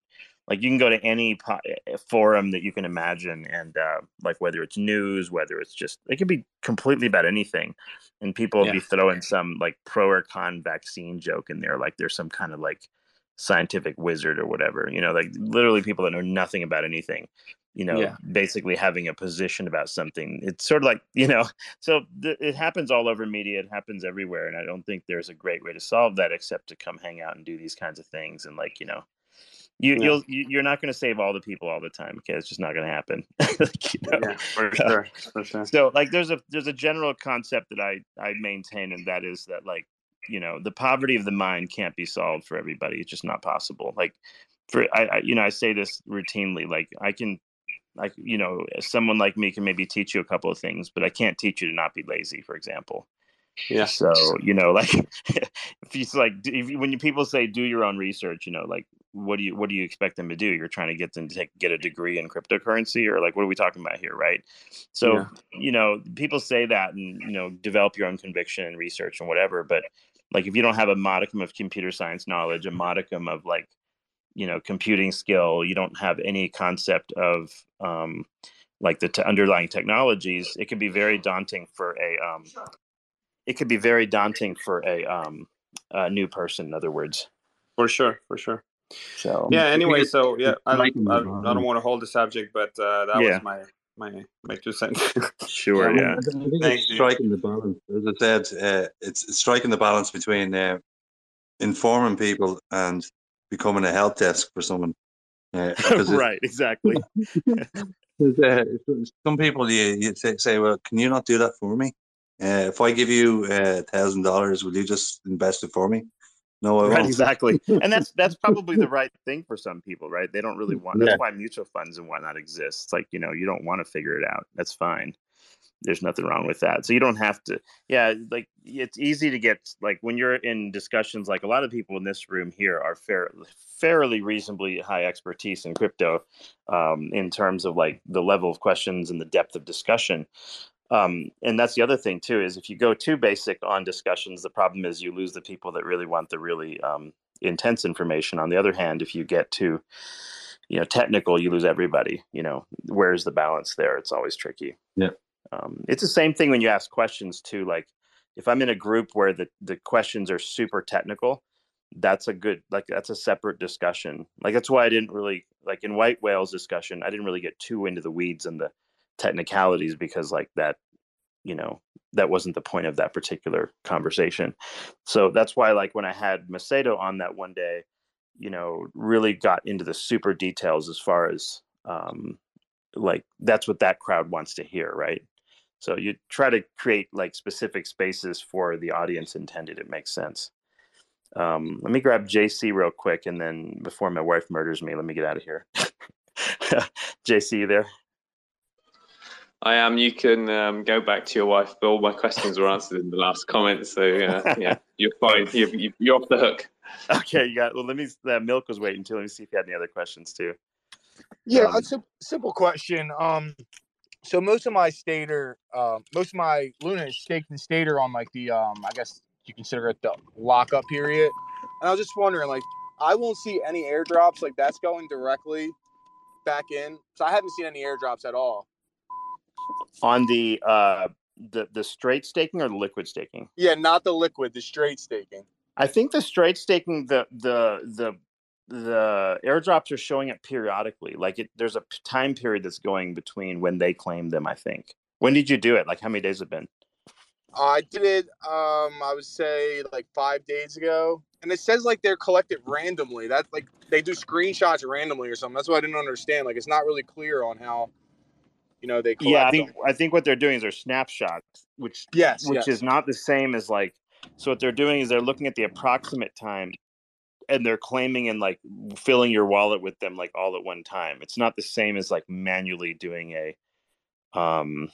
forum that you can imagine, and like whether it's news, whether it's just, it could be completely about anything, and people will be throwing some like pro or con vaccine joke in there, like there's some kind of like scientific wizard or whatever, like literally people that know nothing about anything, basically having a position about something. It's sort of like, so it happens all over media. It happens everywhere, and I don't think there's a great way to solve that except to come hang out and do these kinds of things, and like, you're not going to save all the people all the time. Okay, it's just not going to happen. For sure. So like, there's a general concept that I maintain, and that is that, like, the poverty of the mind can't be solved for everybody. It's just not possible. Like, I say this routinely. Like, someone like me can maybe teach you a couple of things, but I can't teach you to not be lazy, for example. Yeah. So, like, when people say do your own research, like, what do you expect them to do? You're trying to get them to get a degree in cryptocurrency, or like, what are we talking about here? Right. So, people say that, and, develop your own conviction and research and whatever. But like, if you don't have a modicum of computer science knowledge, a modicum of like, computing skill, you don't have any concept of, like the underlying technologies, it can be very daunting for a new person, in other words. For sure. So anyway, I don't want to hold the subject, but that was my 2 cents. Sure. I think it's striking the balance. As I said, it's striking the balance between informing people and becoming a help desk for someone. Right, exactly. Some people you say, well, can you not do that for me? If I give you $1,000, will you just invest it for me? No, I Right, won't. exactly. And that's probably the right thing for some people, right? They don't really want, that's why mutual funds and whatnot exist. It's like, you know, you don't want to figure it out. That's fine. There's nothing wrong with that. So you don't have to, yeah, like it's easy to get, like when you're in discussions, like a lot of people in this room here are fairly reasonably high expertise in crypto in terms of like the level of questions and the depth of discussion. And that's the other thing too, is if you go too basic on discussions, the problem is you lose the people that really want the really intense information. On the other hand, if you get too, you know, technical, you lose everybody. You know, where's the balance there? It's always tricky. Yeah. It's the same thing when you ask questions too. Like if I'm in a group where the questions are super technical, that's a separate discussion. Like that's why I didn't really, like in White Whale's discussion, I didn't really get too into the weeds and the technicalities, because like that, you know, that wasn't the point of that particular conversation. So that's why, like when I had Macedo on that one day, you know, really got into the super details as far as like that's what that crowd wants to hear, right? So you try to create like specific spaces for the audience intended. It makes sense. Let me grab JC real quick, and then before my wife murders me, let me get out of here. JC, you there? I am. You can go back to your wife, but all my questions were answered in the last comment. So yeah, you're fine. You're off the hook. Okay, you got. Well, let me. Milk was waiting too. Let me see if you had any other questions too. Yeah, a simple question. So most of my Luna is staked in Stater on like the I guess you consider it the lockup period. And I was just wondering, like, I won't see any airdrops, like that's going directly back in. So I haven't seen any airdrops at all. On the straight staking or the liquid staking? Yeah, not the liquid, the straight staking. I think the straight staking, the airdrops are showing it periodically. Like there's a time period that's going between when they claim them, I think. When did you do it? Like how many days have it been? I did it, I would say like 5 days ago. And it says like they're collected randomly. That's like they do screenshots randomly or something. That's what I didn't understand. Like it's not really clear on how, you know, they collect them. I think what they're doing is they're snapshots, which is not the same as like, so what they're doing is they're looking at the approximate time and they're claiming and like filling your wallet with them like all at one time. It's not the same as like manually doing an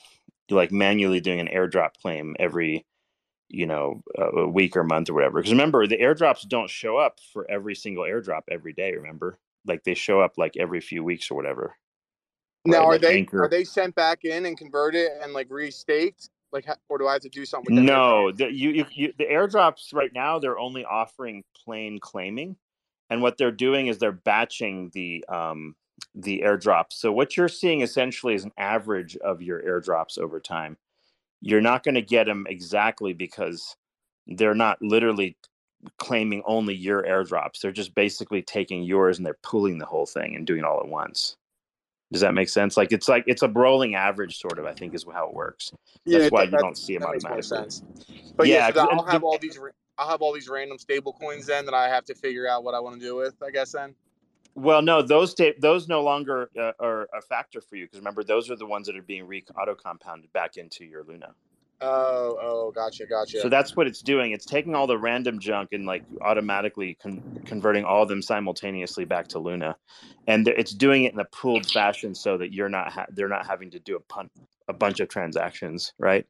airdrop claim every, you know, a week or month or whatever. Because remember, the airdrops don't show up for every single airdrop every day. Remember, like they show up like every few weeks or whatever. Now, right? are they sent back in and converted and like restaked? Like, or do I have to do something with them? No, the airdrops right now, they're only offering plain claiming, and what they're doing is they're batching the airdrops. So what you're seeing essentially is an average of your airdrops over time. You're not going to get them exactly because they're not literally claiming only your airdrops. They're just basically taking yours and they're pooling the whole thing and doing it all at once. Does that make sense? Like it's a rolling average, sort of, I think is how it works. That's why you don't see them automatically. Makes more sense. But yeah, so I'll have all these random stable coins then that I have to figure out what I want to do with, I guess then. Well, no, those no longer are a factor for you, because remember, those are the ones that are being auto compounded back into your Luna. Oh, gotcha. So that's what it's doing. It's taking all the random junk and like automatically converting all of them simultaneously back to Luna, and it's doing it in a pooled fashion so that they're not having to do a bunch of transactions, right?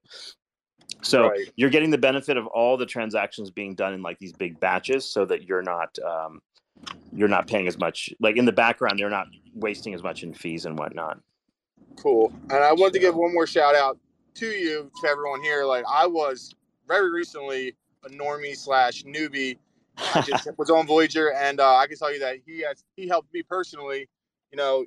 So you're getting the benefit of all the transactions being done in like these big batches, so that you're not paying as much. Like in the background, they're not wasting as much in fees and whatnot. Cool. And I wanted to give one more shout out to you, to everyone here. Like I was very recently a normie / newbie. I just was on Voyager, and I can tell you that he helped me personally, you know,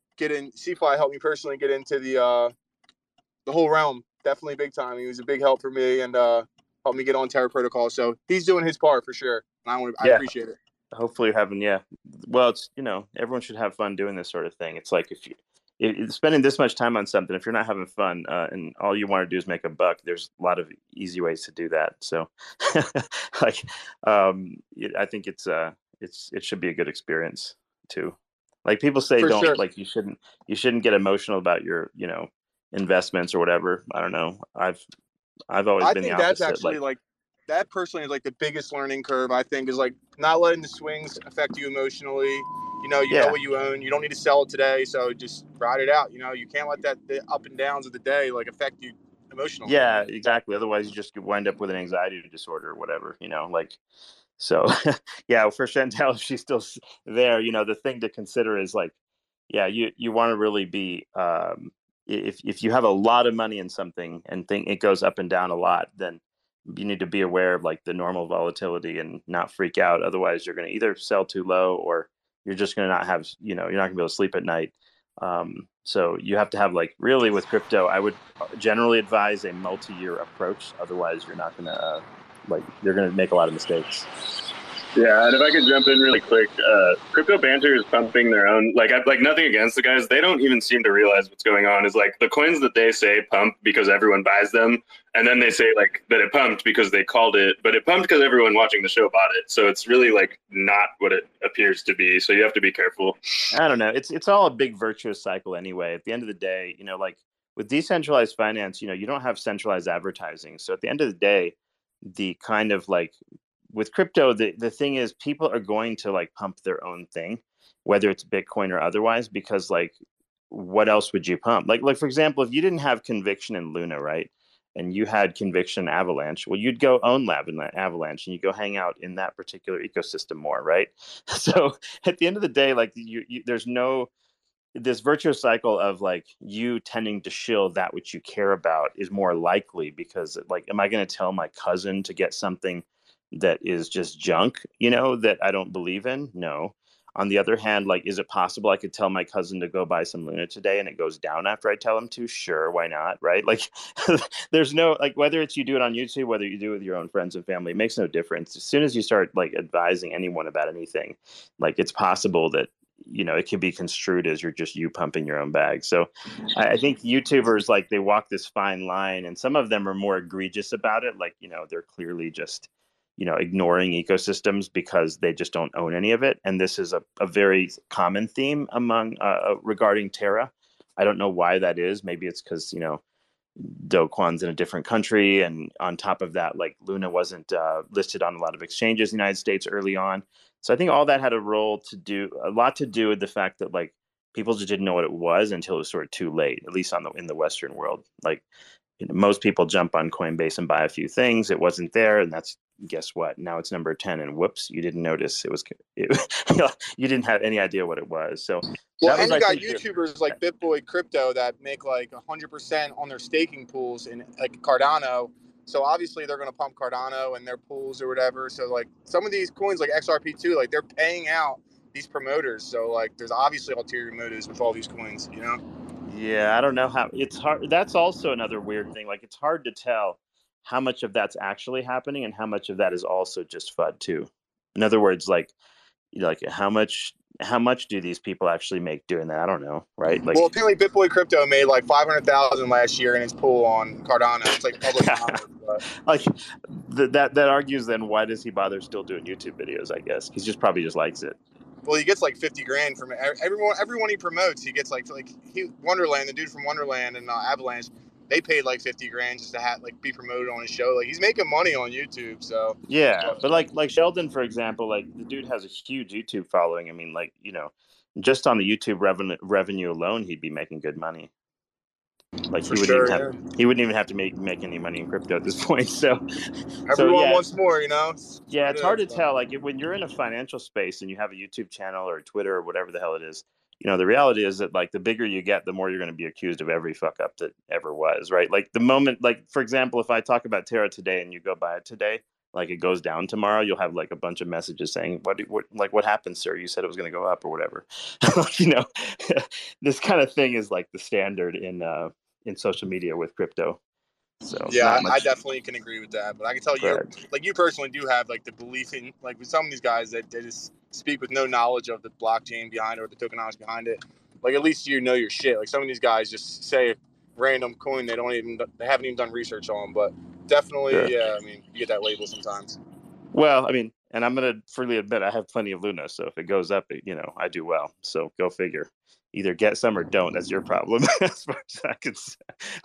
CFly helped me personally get into the whole realm. Definitely big time. He was a big help for me and helped me get on Terra Protocol. So he's doing his part for sure. And I appreciate it. Hopefully you're having, well, it's, you know, everyone should have fun doing this sort of thing. It's like if spending this much time on something, if you're not having fun and all you want to do is make a buck, there's a lot of easy ways to do that. So like, I think it should be a good experience too. Like people say, like you shouldn't get emotional about your, you know, investments or whatever. I don't know. I've always I been the think that's opposite. actually like that personally is like the biggest learning curve. I think is like not letting the swings affect you emotionally. You know what you own. You don't need to sell it today, so just ride it out. You know, you can't let the up and downs of the day like affect you emotionally. Yeah, exactly. Otherwise, you just wind up with an anxiety disorder or whatever. Like. So, yeah, for Chantel, if she's still there, the thing to consider is like, yeah, you want to really be, if you have a lot of money in something and think it goes up and down a lot, then you need to be aware of like the normal volatility and not freak out. Otherwise, you're going to either sell too low or you're just going to not have, you're not going to be able to sleep at night. So you have to have like really with crypto, I would generally advise a multi-year approach. Otherwise, you're not going to you're going to make a lot of mistakes. Yeah, and if I could jump in really quick, Crypto Banter is pumping their own. I've nothing against the guys. They don't even seem to realize what's going on. Is like the coins that they say pump because everyone buys them, and then they say that it pumped because they called it, but it pumped because everyone watching the show bought it. So it's really not what it appears to be. So you have to be careful. I don't know. It's all a big virtuous cycle anyway. At the end of the day, with decentralized finance, you don't have centralized advertising. So at the end of the day, the kind of with crypto, the thing is people are going to pump their own thing, whether it's Bitcoin or otherwise, because what else would you pump? Like for example, if you didn't have conviction in Luna, right? And you had conviction in Avalanche, well, you'd go own Avalanche and you go hang out in that particular ecosystem more, right? So at the end of the day, there's this virtuous cycle of you tending to shill that which you care about is more likely because am I going to tell my cousin to get something that is just junk, that I don't believe in? No. On the other hand, is it possible I could tell my cousin to go buy some Luna today and it goes down after I tell him to? Sure, why not, right? There's no, whether it's you do it on YouTube, whether you do it with your own friends and family, it makes no difference. As soon as you start advising anyone about anything, it's possible that, it can be construed as you're just pumping your own bag. So I think YouTubers, they walk this fine line, and some of them are more egregious about it. They're clearly just, ignoring ecosystems because they just don't own any of it. And this is a very common theme among regarding Terra. I don't know why that is. Maybe it's because, Do Kwon's in a different country. And on top of that, Luna wasn't listed on a lot of exchanges in the United States early on. So I think all that had a lot to do with the fact that people just didn't know what it was until it was sort of too late, at least in the Western world. Most people jump on Coinbase and buy a few things. It wasn't there, and guess what? Now it's number 10, and whoops, you didn't notice you didn't have any idea what it was. So well, and you got YouTubers like BitBoy Crypto that make 100% on their staking pools in Cardano. So obviously they're going to pump Cardano and their pools or whatever. So some of these coins like XRP2, they're paying out these promoters. So there's obviously ulterior motives with all these coins, Yeah, I don't know how it's hard. That's also another weird thing. It's hard to tell how much of that's actually happening and how much of that is also just FUD too. In other words, how much do these people actually make doing that? I don't know, right? Well, apparently BitBoy Crypto made $500,000 last year in his pool on Cardano. It's public knowledge. That argues then why does he bother still doing YouTube videos? I guess he's probably just likes it. Well, he gets $50,000 from everyone he promotes. He gets Wonderland, the dude from Wonderland and Avalanche. They paid $50,000 just to be promoted on his show. He's making money on YouTube. So yeah, but Sheldon, for example, the dude has a huge YouTube following. I mean, just on the YouTube revenue alone, he'd be making good money. He wouldn't even have to make any money in crypto at this point. So everyone wants more, Yeah, it's hard to tell. When you're in a financial space and you have a YouTube channel or Twitter or whatever the hell it is, the reality is that the bigger you get, the more you're going to be accused of every fuck up that ever was, right? The moment, for example, if I talk about Terra today and you go buy it today, it goes down tomorrow, you'll have a bunch of messages saying, what happened, sir? You said it was going to go up or whatever. This kind of thing is the standard in social media with crypto. So yeah, I definitely can agree with that. But I can tell you, you personally do have the belief in with some of these guys that they just speak with no knowledge of the blockchain behind it or the tokenomics behind it. At least your shit. Some of these guys just say a random coin they haven't even done research on. But definitely, yeah, I mean, you get that label sometimes. Well, I mean, And I'm going to freely admit I have plenty of Luna. So if it goes up, I do well. So go figure. Either get some or don't. That's your problem. As far as I can say.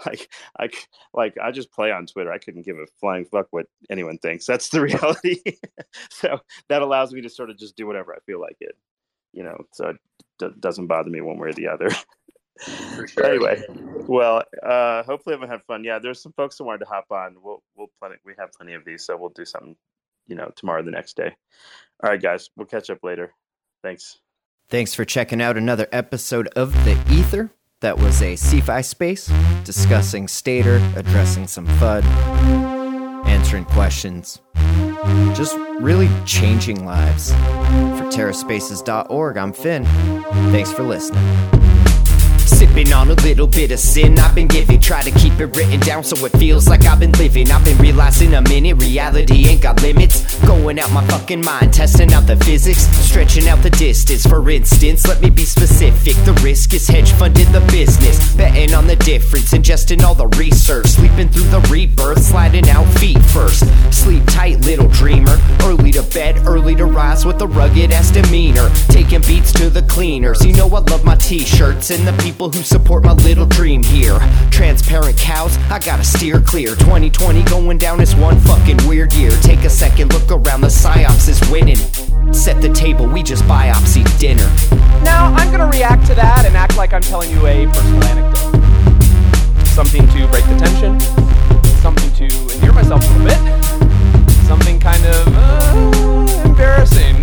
I just play on Twitter. I couldn't give a flying fuck what anyone thinks. That's the reality. So that allows me to sort of just do whatever I feel like it. So it doesn't bother me one way or the other. For sure. Anyway, well, hopefully everyone had fun. Yeah, there's some folks who wanted to hop on. We have plenty of these, so we'll do something, tomorrow or the next day. All right, guys, we'll catch up later. Thanks. Thanks for checking out another episode of The Ether. That was a CFI space discussing Stator, addressing some FUD, answering questions, just really changing lives. For TerraSpaces.org, I'm Finn. Thanks for listening. Sipping on a little bit of sin I've been giving. Try to keep it written down so it feels like I've been living. I've been realizing a minute reality ain't got limits. Going out my fucking mind, testing out the physics, stretching out the distance. For instance, let me be specific. The risk is hedge funding the business, betting on the difference, ingesting all the research, sleeping through the rebirth, sliding out feet first. Sleep tight, little dreamer. Early to bed, early to rise with a rugged ass demeanor. Taking beats to the cleaners. I love my t-shirts and the people who support my little dream here. Transparent cows, I gotta steer clear. 2020 going down as one fucking weird year. Take a second, look around, the psyops is winning. Set the table, we just biopsy dinner. Now, I'm gonna react to that and act like I'm telling you a personal anecdote. Something to break the tension, something to endear myself a little bit, something kind of embarrassing.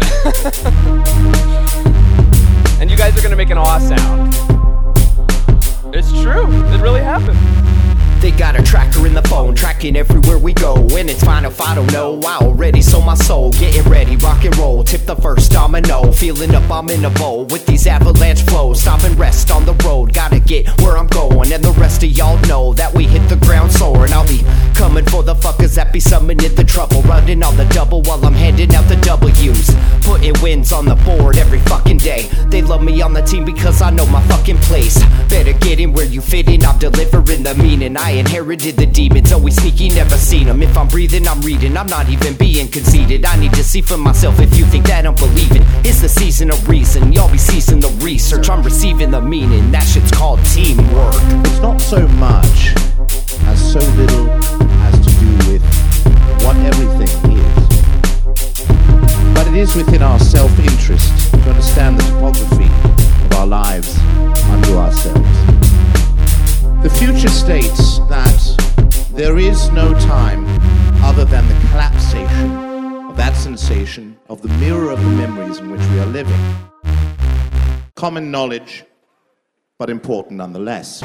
And you guys are gonna make an awe sound. It's true, it really happened. They got a tracker in the phone, tracking everywhere we go. And it's fine if I don't know, I already sold my soul. Getting ready, rock and roll, tip the first domino. Feeling up, I'm in a bowl with these avalanche flows. Stop and rest on the road, gotta get where I'm going. And the rest of y'all know that we hit the ground soaring. I'll be coming for the fuckers that be summoning the trouble. Running on the double while I'm handing out the W's. Putting wins on the board every fucking day. They love me on the team because I know my fucking place. Better get in where you fit in, I'm delivering the meaning. I inherited the demons, always sneaky, never seen them. If I'm breathing, I'm reading, I'm not even being conceited. I need to see for myself if you think that I'm believing. It's the season of reason, y'all be seizing the research. I'm receiving the meaning, that shit's called teamwork. It's not so much as so little as to do with what everything is. But it is within our self-interest to understand the topography of our lives unto ourselves. The future states that there is no time other than the collapsation of that sensation of the mirror of the memories in which we are living. Common knowledge, but important nonetheless.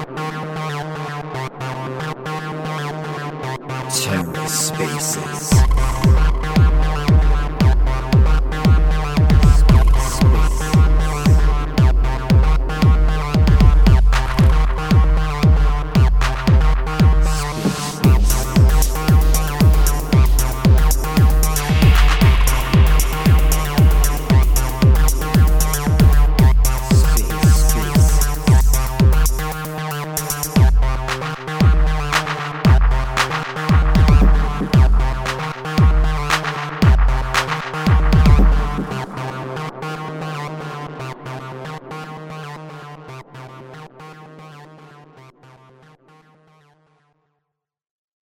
TerraSpaces.